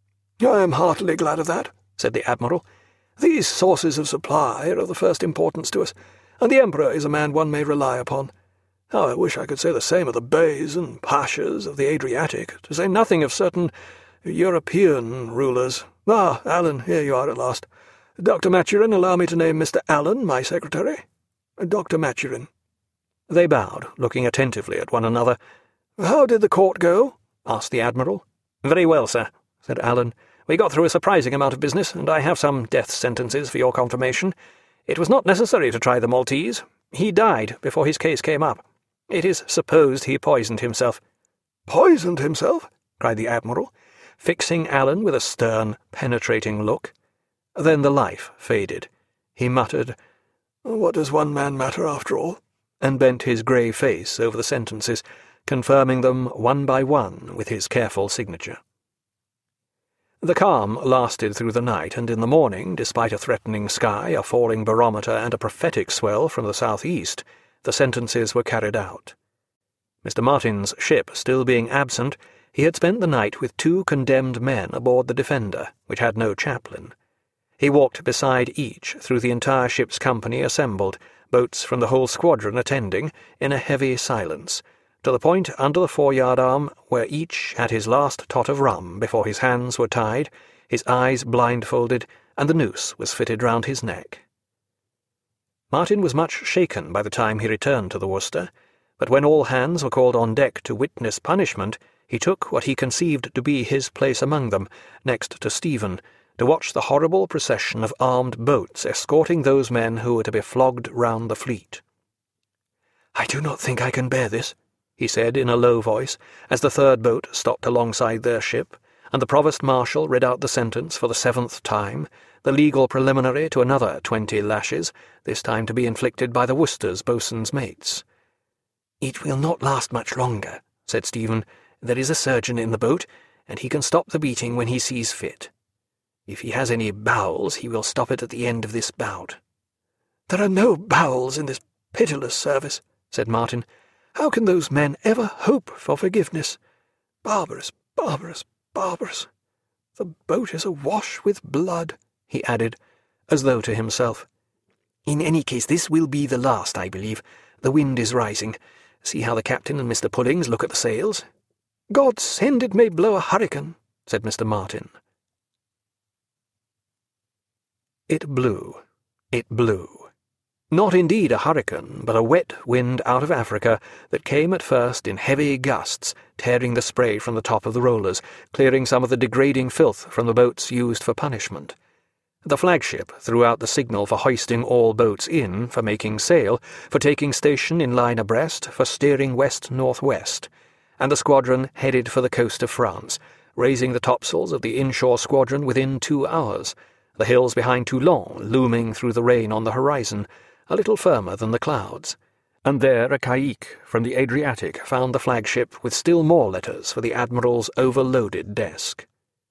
"I am heartily glad of that," said the Admiral. "These sources of supply are of the first importance to us, and the Emperor is a man one may rely upon. How I wish I could say the same of the Beys and Pashas of the Adriatic, to say nothing of certain European rulers. Ah, Allen, here you are at last. Doctor Maturin, allow me to name Mister Allen, my secretary. Doctor Maturin." They bowed, looking attentively at one another. "How did the court go?" asked the Admiral. "Very well, sir," said Allen. "We got through a surprising amount of business, and I have some death sentences for your confirmation. It was not necessary to try the Maltese. He died before his case came up. It is supposed he poisoned himself." "Poisoned himself?" cried the Admiral, fixing Allen with a stern, penetrating look. Then the life faded. He muttered, "What does one man matter after all?" and bent his grey face over the sentences, confirming them one by one with his careful signature. The calm lasted through the night, and in the morning, despite a threatening sky, a falling barometer, and a prophetic swell from the south-east, the sentences were carried out. Mister Martin's ship still being absent, he had spent the night with two condemned men aboard the Defender, which had no chaplain. He walked beside each through the entire ship's company assembled, boats from the whole squadron attending, in a heavy silence, to the point under the foreyard arm where each had his last tot of rum before his hands were tied, his eyes blindfolded, and the noose was fitted round his neck. Martin was much shaken by the time he returned to the Worcester, but when all hands were called on deck to witness punishment, he took what he conceived to be his place among them, next to Stephen, to watch the horrible procession of armed boats escorting those men who were to be flogged round the fleet. "I do not think I can bear this," he said in a low voice, as the third boat stopped alongside their ship, and the Provost Marshal read out the sentence for the seventh time, the legal preliminary to another twenty lashes, this time to be inflicted by the Worcester's boatswain's mates. "It will not last much longer," said Stephen. "There is a surgeon in the boat, and he can stop the beating when he sees fit. If he has any bowels, he will stop it at the end of this bout." "There are no bowels in this pitiless service," said Martin. "How can those men ever hope for forgiveness? Barbarous, barbarous, barbarous. The boat is awash with blood," he added, as though to himself. "In any case, this will be the last, I believe. The wind is rising. See how the captain and Mister Pullings look at the sails." "God send it may blow a hurricane," said Mister Martin. It blew. It blew. Not indeed a hurricane, but a wet wind out of Africa that came at first in heavy gusts, tearing the spray from the top of the rollers, clearing some of the degrading filth from the boats used for punishment. The flagship threw out the signal for hoisting all boats in, for making sail, for taking station in line abreast, for steering west-northwest, and the squadron headed for the coast of France, raising the topsails of the inshore squadron within two hours, the hills behind Toulon looming through the rain on the horizon, a little firmer than the clouds. And there a caïque from the Adriatic found the flagship with still more letters for the Admiral's overloaded desk.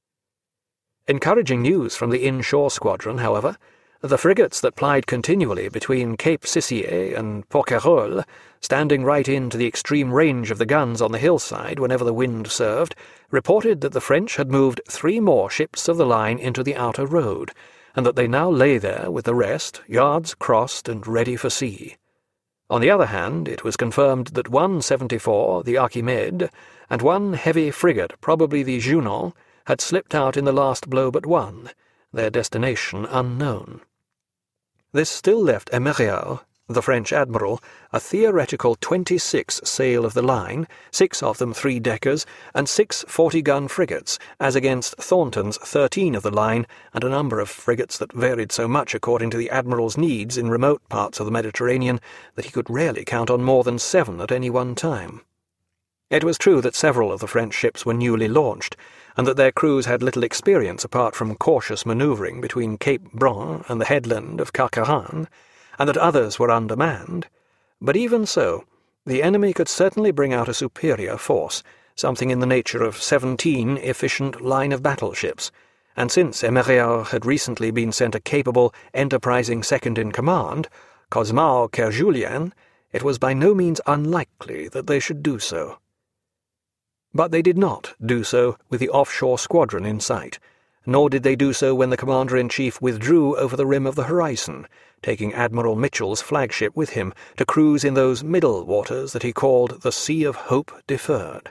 Encouraging news from the inshore squadron, however. The frigates that plied continually between Cape Sissier and Porquerolles, standing right into the extreme range of the guns on the hillside whenever the wind served, reported that the French had moved three more ships of the line into the outer road, and that they now lay there with the rest, yards crossed and ready for sea. On the other hand, it was confirmed that one seventy-four, the Archimede, and one heavy frigate, probably the Junon, had slipped out in the last blow but one, their destination unknown. This still left Emerillard, the French admiral, a theoretical twenty-six sail of the line, six of them three-deckers, and six forty-gun frigates, as against Thornton's thirteen of the line, and a number of frigates that varied so much according to the admiral's needs in remote parts of the Mediterranean that he could rarely count on more than seven at any one time. It was true that several of the French ships were newly launched, and that their crews had little experience apart from cautious manoeuvring between Cape Brun and the headland of Carqueiranne, and that others were undermanned. But even so, the enemy could certainly bring out a superior force, something in the nature of seventeen efficient line-of-battle ships, and since Emerillard had recently been sent a capable, enterprising second-in-command, Cosmar Kerjulian, it was by no means unlikely that they should do so. But they did not do so with the offshore squadron in sight, nor did they do so when the Commander-in-Chief withdrew over the rim of the horizon, taking Admiral Mitchell's flagship with him to cruise in those middle waters that he called the Sea of Hope Deferred.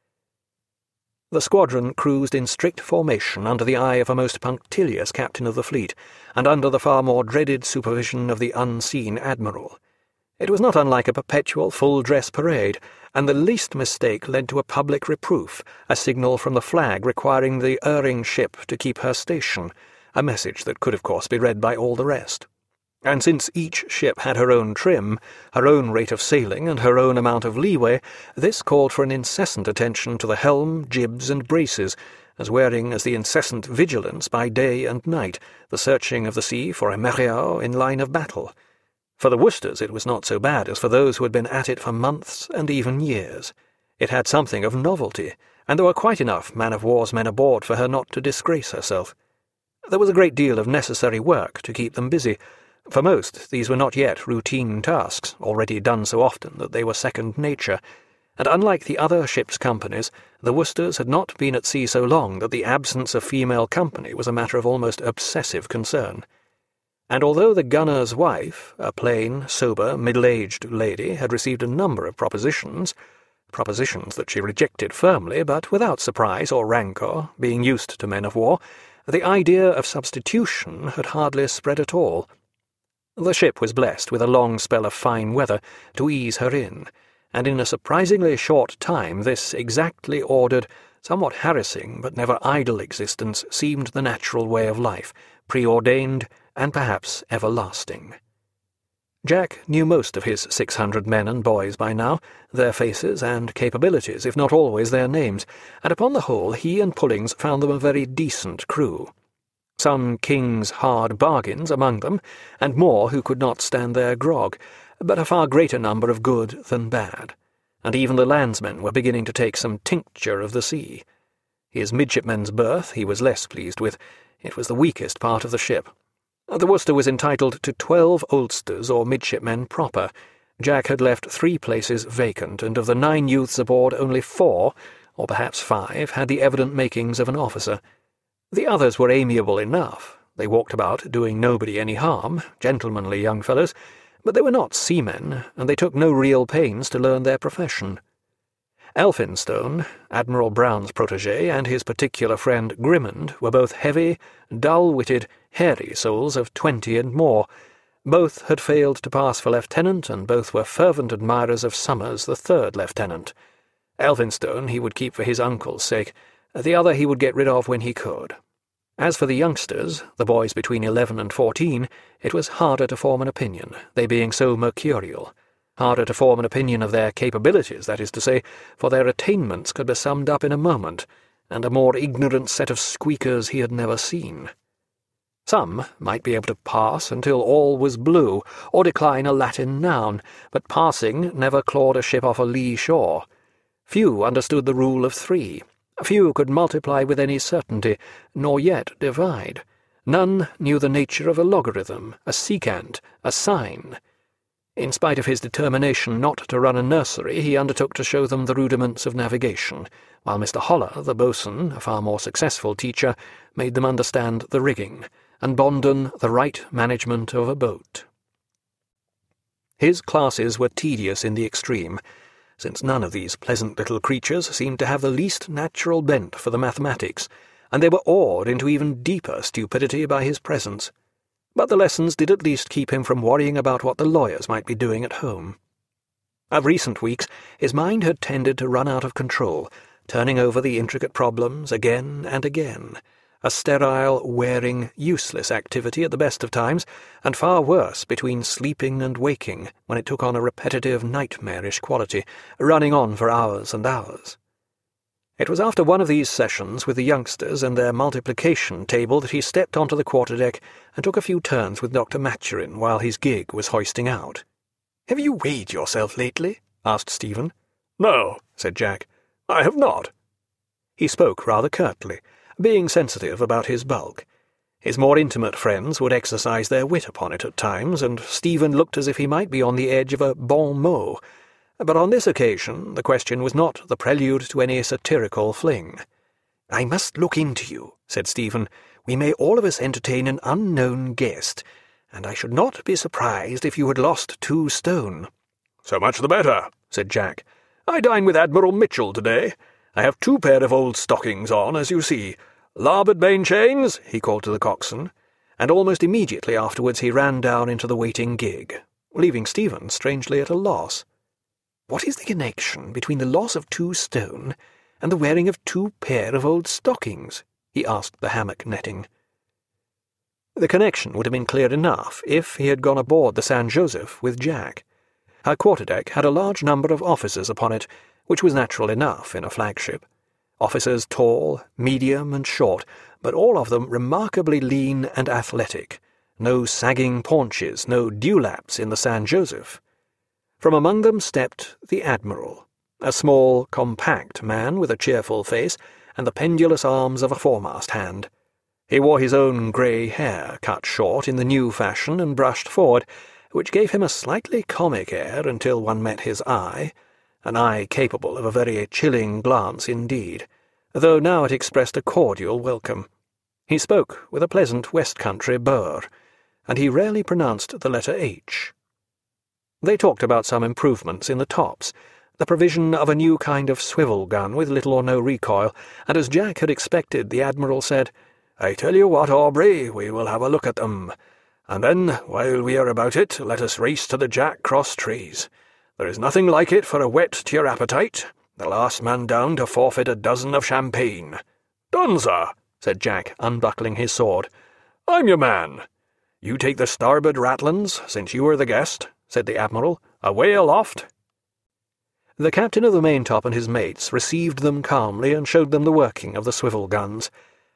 The squadron cruised in strict formation under the eye of a most punctilious captain of the fleet, and under the far more dreaded supervision of the unseen admiral. It was not unlike a perpetual full-dress parade, and the least mistake led to a public reproof, a signal from the flag requiring the erring ship to keep her station, a message that could of course be read by all the rest. And since each ship had her own trim, her own rate of sailing, and her own amount of leeway, this called for an incessant attention to the helm, jibs, and braces, as wearing as the incessant vigilance by day and night, the searching of the sea for Emerillard in line of battle. For the Worcesters it was not so bad as for those who had been at it for months and even years. It had something of novelty, and there were quite enough man-of-war's men aboard for her not to disgrace herself. There was a great deal of necessary work to keep them busy. For most, these were not yet routine tasks, already done so often that they were second nature, and unlike the other ship's companies, the Worcesters had not been at sea so long that the absence of female company was a matter of almost obsessive concern. And although the gunner's wife, a plain, sober, middle-aged lady, had received a number of propositions, propositions that she rejected firmly, but without surprise or rancour, being used to men-of-war, the idea of substitution had hardly spread at all. The ship was blessed with a long spell of fine weather to ease her in, and in a surprisingly short time this exactly ordered, somewhat harassing but never idle existence seemed the natural way of life, preordained and perhaps everlasting. Jack knew most of his six hundred men and boys by now, their faces and capabilities, if not always their names, and upon the whole he and Pullings found them a very decent crew. Some king's hard bargains among them, and more who could not stand their grog, but a far greater number of good than bad, and even the landsmen were beginning to take some tincture of the sea. His midshipman's berth he was less pleased with. It was the weakest part of the ship. The Worcester was entitled to twelve oldsters or midshipmen proper. Jack had left three places vacant, and of the nine youths aboard only four, or perhaps five, had the evident makings of an officer. The others were amiable enough. They walked about doing nobody any harm, gentlemanly young fellows, but they were not seamen, and they took no real pains to learn their profession. Elphinstone, Admiral Brown's protégé, and his particular friend Grimmond were both heavy, dull-witted, hairy souls of twenty and more. Both had failed to pass for lieutenant, and both were fervent admirers of Summers, the third lieutenant. Elphinstone he would keep for his uncle's sake. The other he would get rid of when he could. As for the youngsters, the boys between eleven and fourteen, it was harder to form an opinion, they being so mercurial. Harder to form an opinion of their capabilities, that is to say, for their attainments could be summed up in a moment, and a more ignorant set of squeakers he had never seen. Some might be able to pass until all was blue, or decline a Latin noun, but passing never clawed a ship off a lee shore. Few understood the rule of three. Few could multiply with any certainty, nor yet divide. None knew the nature of a logarithm, a secant, a sine. In spite of his determination not to run a nursery, he undertook to show them the rudiments of navigation, while Mister Holler, the boatswain, a far more successful teacher, made them understand the rigging, and Bondon the right management of a boat. His classes were tedious in the extreme, since none of these pleasant little creatures seemed to have the least natural bent for the mathematics, and they were awed into even deeper stupidity by his presence. But the lessons did at least keep him from worrying about what the lawyers might be doing at home. Of recent weeks, his mind had tended to run out of control, turning over the intricate problems again and again, a sterile, wearing, useless activity at the best of times, and far worse between sleeping and waking, when it took on a repetitive, nightmarish quality, running on for hours and hours. It was after one of these sessions with the youngsters and their multiplication table that he stepped onto the quarterdeck and took a few turns with Doctor Maturin while his gig was hoisting out. "Have you weighed yourself lately?" asked Stephen. "No," said Jack, "I have not." He spoke rather curtly, being sensitive about his bulk. His more intimate friends would exercise their wit upon it at times, and Stephen looked as if he might be on the edge of a bon mot. But on this occasion the question was not the prelude to any satirical fling. "I must look into you," said Stephen. "We may all of us entertain an unknown guest, and I should not be surprised if you had lost two stone." "So much the better," said Jack. "I dine with Admiral Mitchell today. I have two pair of old stockings on, as you see. Larboard main chains," he called to the coxswain, and almost immediately afterwards he ran down into the waiting gig, leaving Stephen strangely at a loss. What is the connection between the loss of two stone and the wearing of two pair of old stockings? He asked the hammock netting. The connection would have been clear enough if he had gone aboard the San Joseph with Jack. Her quarterdeck had a large number of officers upon it, which was natural enough in a flagship. Officers tall, medium, and short, but all of them remarkably lean and athletic. No sagging paunches, no dewlaps in the San Joseph. From among them stepped the Admiral, a small, compact man with a cheerful face and the pendulous arms of a foremast hand. He wore his own grey hair, cut short in the new fashion and brushed forward, which gave him a slightly comic air until one met his eye, an eye capable of a very chilling glance indeed, though now it expressed a cordial welcome. He spoke with a pleasant west-country burr, and he rarely pronounced the letter H. They talked about some improvements in the tops, the provision of a new kind of swivel gun with little or no recoil, and as Jack had expected, the Admiral said, "I tell you what, Aubrey, we will have a look at them, and then, while we are about it, let us race to the Jack Cross trees. There is nothing like it for a whet to your appetite. The last man down to forfeit a dozen of champagne." "Done, sir," said Jack, unbuckling his sword. "I'm your man. You take the starboard ratlins, since you are the guest," said the Admiral. "Away aloft." The captain of the maintop and his mates received them calmly and showed them the working of the swivel guns.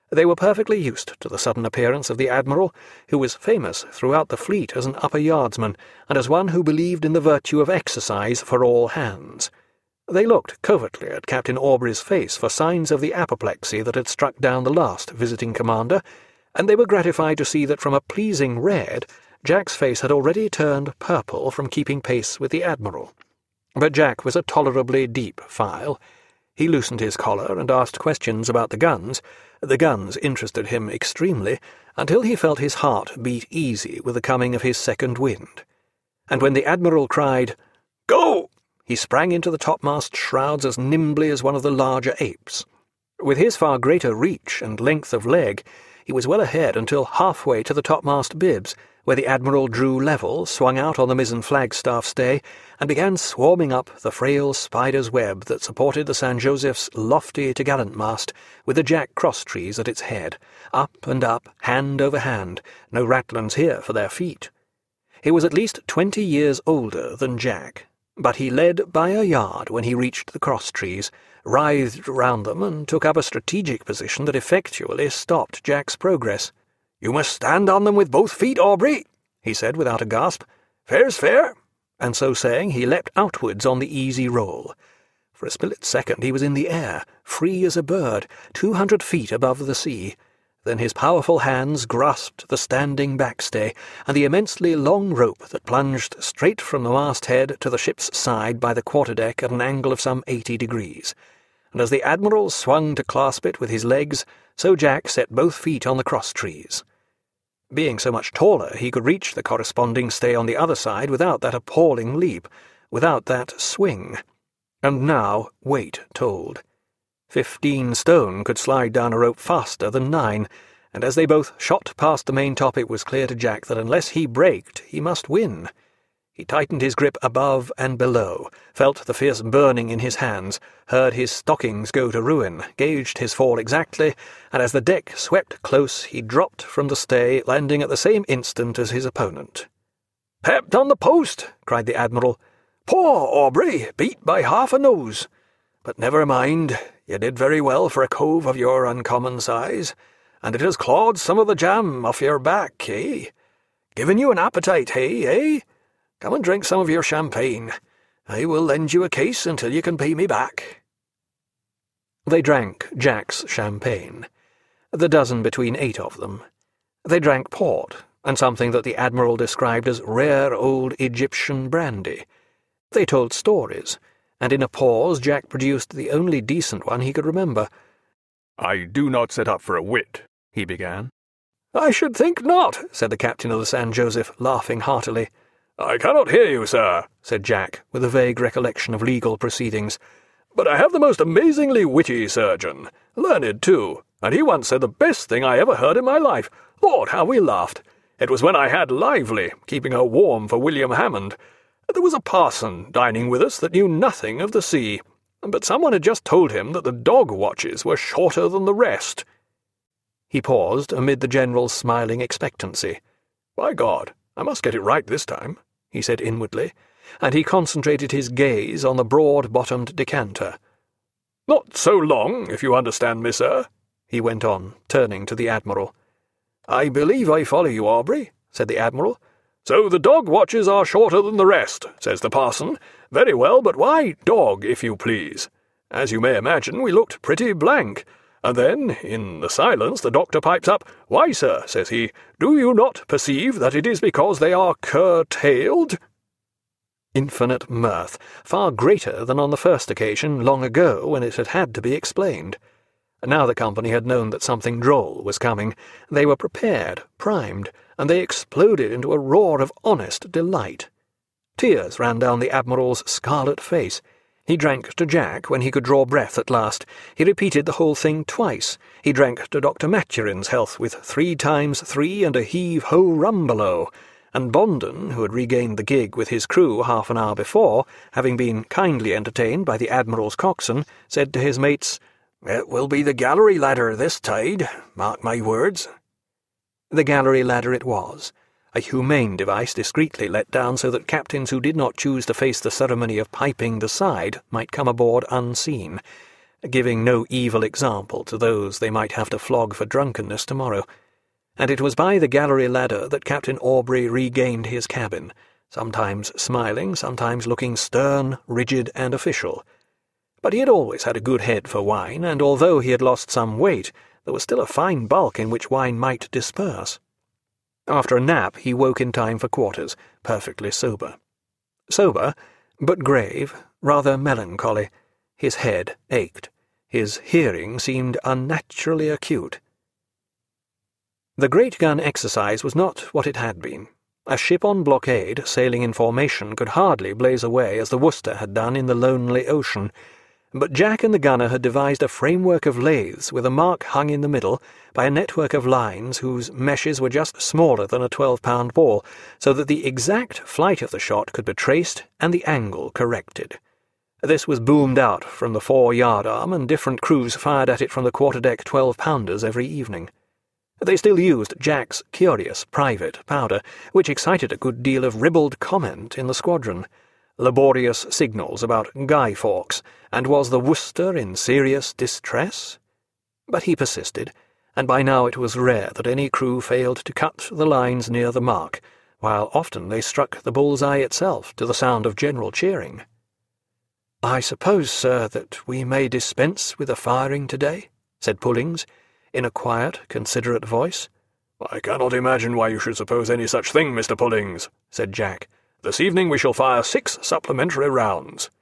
They were perfectly used to the sudden appearance of the Admiral, who was famous throughout the fleet as an upper yardsman, and as one who believed in the virtue of exercise for all hands. They looked covertly at Captain Aubrey's face for signs of the apoplexy that had struck down the last visiting commander, and they were gratified to see that from a pleasing red, Jack's face had already turned purple from keeping pace with the Admiral. But Jack was a tolerably deep file. He loosened his collar and asked questions about the guns. The guns interested him extremely, until he felt his heart beat easy with the coming of his second wind. And when the Admiral cried, "Go!" he sprang into the topmast shrouds as nimbly as one of the larger apes. With his far greater reach and length of leg, he was well ahead until halfway to the topmast bibs, where the Admiral drew level, swung out on the mizzen flagstaff stay, and began swarming up the frail spider's web that supported the San Joseph's lofty topgallant-mast, with the Jack cross-trees at its head, up and up, hand over hand, no rattlans here for their feet. He was at least twenty years older than Jack, but he led by a yard when he reached the cross-trees, writhed round them, and took up a strategic position that effectually stopped Jack's progress. "You must stand on them with both feet, Aubrey," he said without a gasp. "Fair's fair." And so saying, he leapt outwards on the easy roll. For a split second he was in the air, free as a bird, two hundred feet above the sea. Then his powerful hands grasped the standing backstay and the immensely long rope that plunged straight from the masthead to the ship's side by the quarterdeck at an angle of some eighty degrees. And as the Admiral swung to clasp it with his legs, so Jack set both feet on the cross-trees. Being so much taller, he could reach the corresponding stay on the other side without that appalling leap, without that swing. And now weight told. Fifteen stone could slide down a rope faster than nine, and as they both shot past the maintop it was clear to Jack that unless he braked, he must win. He tightened his grip above and below, felt the fierce burning in his hands, heard his stockings go to ruin, gauged his fall exactly, and as the deck swept close he dropped from the stay, landing at the same instant as his opponent. "Pepped on the post!" cried the Admiral. "Poor Aubrey, beat by half a nose. But never mind, you did very well for a cove of your uncommon size, and it has clawed some of the jam off your back, eh? Given you an appetite, hey, eh? Come and drink some of your champagne. I will lend you a case until you can pay me back." They drank Jack's champagne, the dozen between eight of them. They drank port, and something that the Admiral described as rare old Egyptian brandy. They told stories, and in a pause Jack produced the only decent one he could remember. "I do not set up for a wit," he began. "I should think not," said the captain of the San Joseph, laughing heartily. "I cannot hear you, sir," said Jack, with a vague recollection of legal proceedings. "But I have the most amazingly witty surgeon, learned too, and he once said the best thing I ever heard in my life. Lord, how we laughed! It was when I had Lively, keeping her warm for William Hammond. There was a parson dining with us that knew nothing of the sea, but someone had just told him that the dog watches were shorter than the rest." He paused amid the general's smiling expectancy. "By God, I must get it right this time," he said inwardly, and he concentrated his gaze on the broad-bottomed decanter. "Not so long, if you understand me, sir," he went on, turning to the Admiral. "I believe I follow you, Aubrey," said the Admiral. "So the dog watches are shorter than the rest," says the parson. "Very well, but why dog, if you please? As you may imagine, we looked pretty blank. And then, in the silence, the doctor pipes up, 'Why, sir,' says he, 'do you not perceive that it is because they are curtailed?'" Infinite mirth, far greater than on the first occasion long ago when it had had to be explained. Now the company had known that something droll was coming. They were prepared, primed, and they exploded into a roar of honest delight. Tears ran down the Admiral's scarlet face. He drank to Jack when he could draw breath at last. He repeated the whole thing twice. He drank to Doctor Maturin's health with three times three and a heave-ho rum below, and Bondon, who had regained the gig with his crew half an hour before, having been kindly entertained by the Admiral's coxswain, said to his mates, "It will be the gallery ladder this tide, mark my words." The gallery ladder it was, a humane device discreetly let down so that captains who did not choose to face the ceremony of piping the side might come aboard unseen, giving no evil example to those they might have to flog for drunkenness tomorrow, and it was by the gallery ladder that Captain Aubrey regained his cabin, sometimes smiling, sometimes looking stern, rigid, and official. But he had always had a good head for wine, and although he had lost some weight, there was still a fine bulk in which wine might disperse. After a nap he woke in time for quarters, perfectly sober. Sober, but grave, rather melancholy. His head ached. His hearing seemed unnaturally acute. The great gun exercise was not what it had been. A ship on blockade, sailing in formation, could hardly blaze away as the Worcester had done in the lonely ocean, but Jack and the gunner had devised a framework of lathes with a mark hung in the middle by a network of lines whose meshes were just smaller than a twelve-pound ball, so that the exact flight of the shot could be traced and the angle corrected. This was boomed out from the fore-yard arm, and different crews fired at it from the quarter-deck twelve-pounders every evening. They still used Jack's curious private powder, which excited a good deal of ribald comment in the squadron, laborious signals about Guy Fawkes, and was the Worcester in serious distress? But he persisted, and by now it was rare that any crew failed to cut the lines near the mark, while often they struck the bull's-eye itself to the sound of general cheering. "I suppose, sir, that we may dispense with the firing today?" said Pullings, in a quiet, considerate voice. "I cannot imagine why you should suppose any such thing, Mister Pullings," said Jack. "This evening we shall fire six supplementary rounds."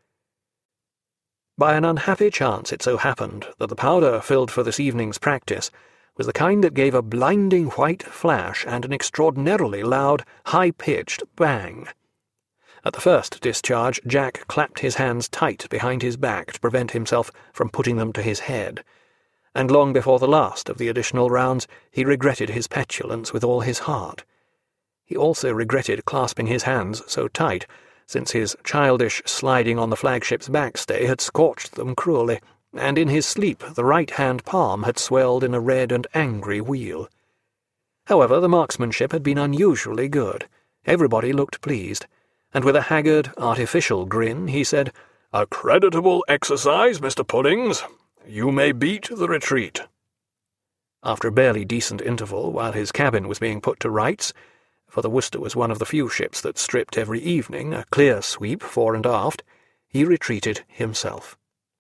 By an unhappy chance it so happened that the powder filled for this evening's practice was the kind that gave a blinding white flash and an extraordinarily loud, high-pitched bang. At the first discharge, Jack clapped his hands tight behind his back to prevent himself from putting them to his head, and long before the last of the additional rounds he regretted his petulance with all his heart. He also regretted clasping his hands so tight, since his childish sliding on the flagship's backstay had scorched them cruelly, and in his sleep the right-hand palm had swelled in a red and angry wheal. However, the marksmanship had been unusually good. Everybody looked pleased, and with a haggard, artificial grin he said, "A creditable exercise, Mister Pullings. You may beat the retreat." After a barely decent interval, while his cabin was being put to rights, for the Worcester was one of the few ships that stripped every evening, a clear sweep fore and aft, he retreated himself.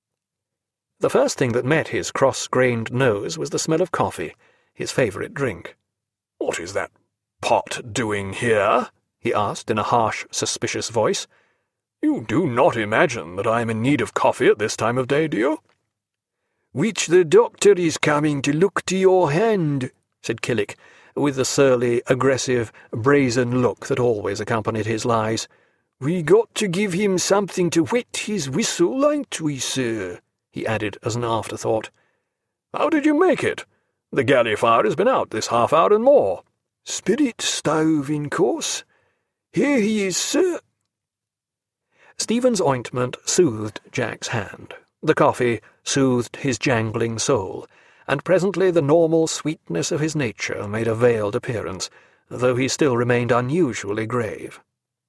The first thing that met his cross-grained nose was the smell of coffee, his favourite drink. "What is that pot doing here?" he asked in a harsh, suspicious voice. "You do not imagine that I am in need of coffee at this time of day, do you?" "Which the doctor is coming to look to your hand," said Killick, with the surly, aggressive, brazen look that always accompanied his lies. "We got to give him something to wet his whistle, ain't we, sir?" he added as an afterthought. "How did you make it? The galley fire has been out this half hour and more." "Spirit stove, in course. Here he is, sir." Stephen's ointment soothed Jack's hand. The coffee soothed his jangling soul, and presently the normal sweetness of his nature made a veiled appearance, though he still remained unusually grave.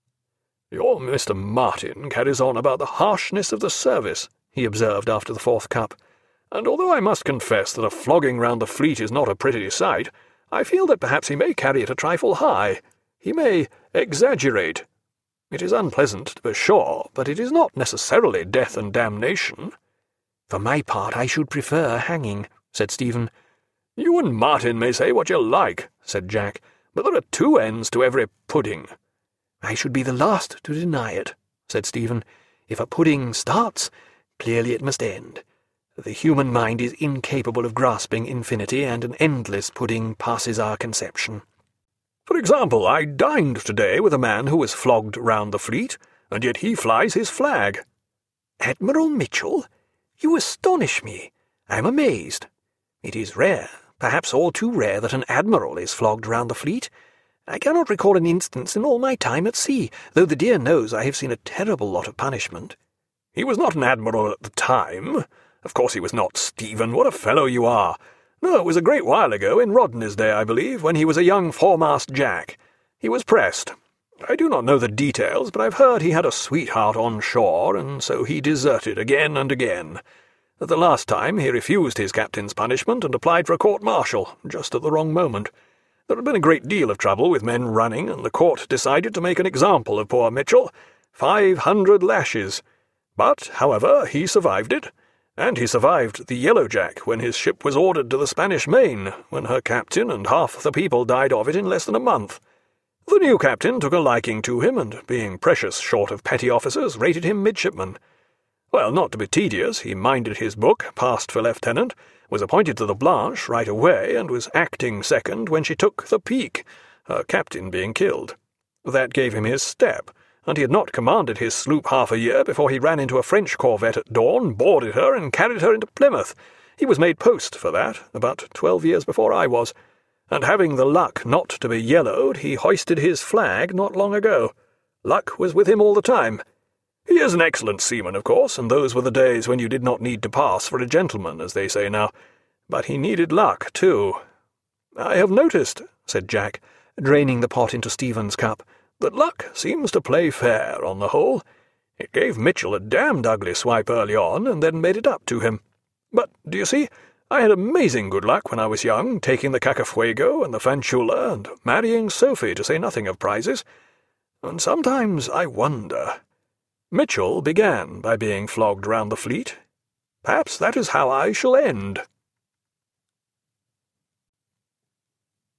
"Your Mister Martin carries on about the harshness of the service," he observed after the fourth cup, "and although I must confess that a flogging round the fleet is not a pretty sight, I feel that perhaps he may carry it a trifle high. He may exaggerate. It is unpleasant, to be sure, but it is not necessarily death and damnation." "For my part, I should prefer hanging," said Stephen. "You and Martin may say what you like," said Jack, "but there are two ends to every pudding." "I should be the last to deny it," said Stephen. "If a pudding starts, clearly it must end. The human mind is incapable of grasping infinity, and an endless pudding passes our conception. For example, I dined today with a man who was flogged round the fleet, and yet he flies his flag." "Admiral Mitchell? You astonish me. I am amazed. It is rare, perhaps all too rare, that an admiral is flogged round the fleet. I cannot recall an instance in all my time at sea, though the dear knows I have seen a terrible lot of punishment." "He was not an admiral at the time. Of course he was not, Stephen. What a fellow you are! No, it was a great while ago, in Rodney's day, I believe, when he was a young foremast Jack. He was pressed. I do not know the details, but I've heard he had a sweetheart on shore, and so he deserted again and again. The last time he refused his captain's punishment and applied for a court-martial, just at the wrong moment. There had been a great deal of trouble with men running, and the court decided to make an example of poor Mitchell. Five hundred lashes. But, however, he survived it, and he survived the Yellowjack when his ship was ordered to the Spanish Main, when her captain and half the people died of it in less than a month. The new captain took a liking to him, and, being precious short of petty officers, rated him midshipman. Well, not to be tedious, he minded his book, passed for lieutenant, was appointed to the Blanche right away, and was acting second when she took the Peak, her captain being killed. That gave him his step, and he had not commanded his sloop half a year before he ran into a French corvette at dawn, boarded her, and carried her into Plymouth. He was made post for that, about twelve years before I was, and having the luck not to be yellowed, he hoisted his flag not long ago. Luck was with him all the time. He is an excellent seaman, of course, and those were the days when you did not need to pass for a gentleman, as they say now. But he needed luck, too. I have noticed, said Jack, draining the pot into Stephen's cup, that luck seems to play fair on the whole. It gave Mitchell a damned ugly swipe early on, and then made it up to him. But, do you see, I had amazing good luck when I was young, taking the Cacafuego and the Fanchula, and marrying Sophie, to say nothing of prizes. And sometimes I wonder... Mitchell began by being flogged round the fleet. Perhaps that is how I shall end.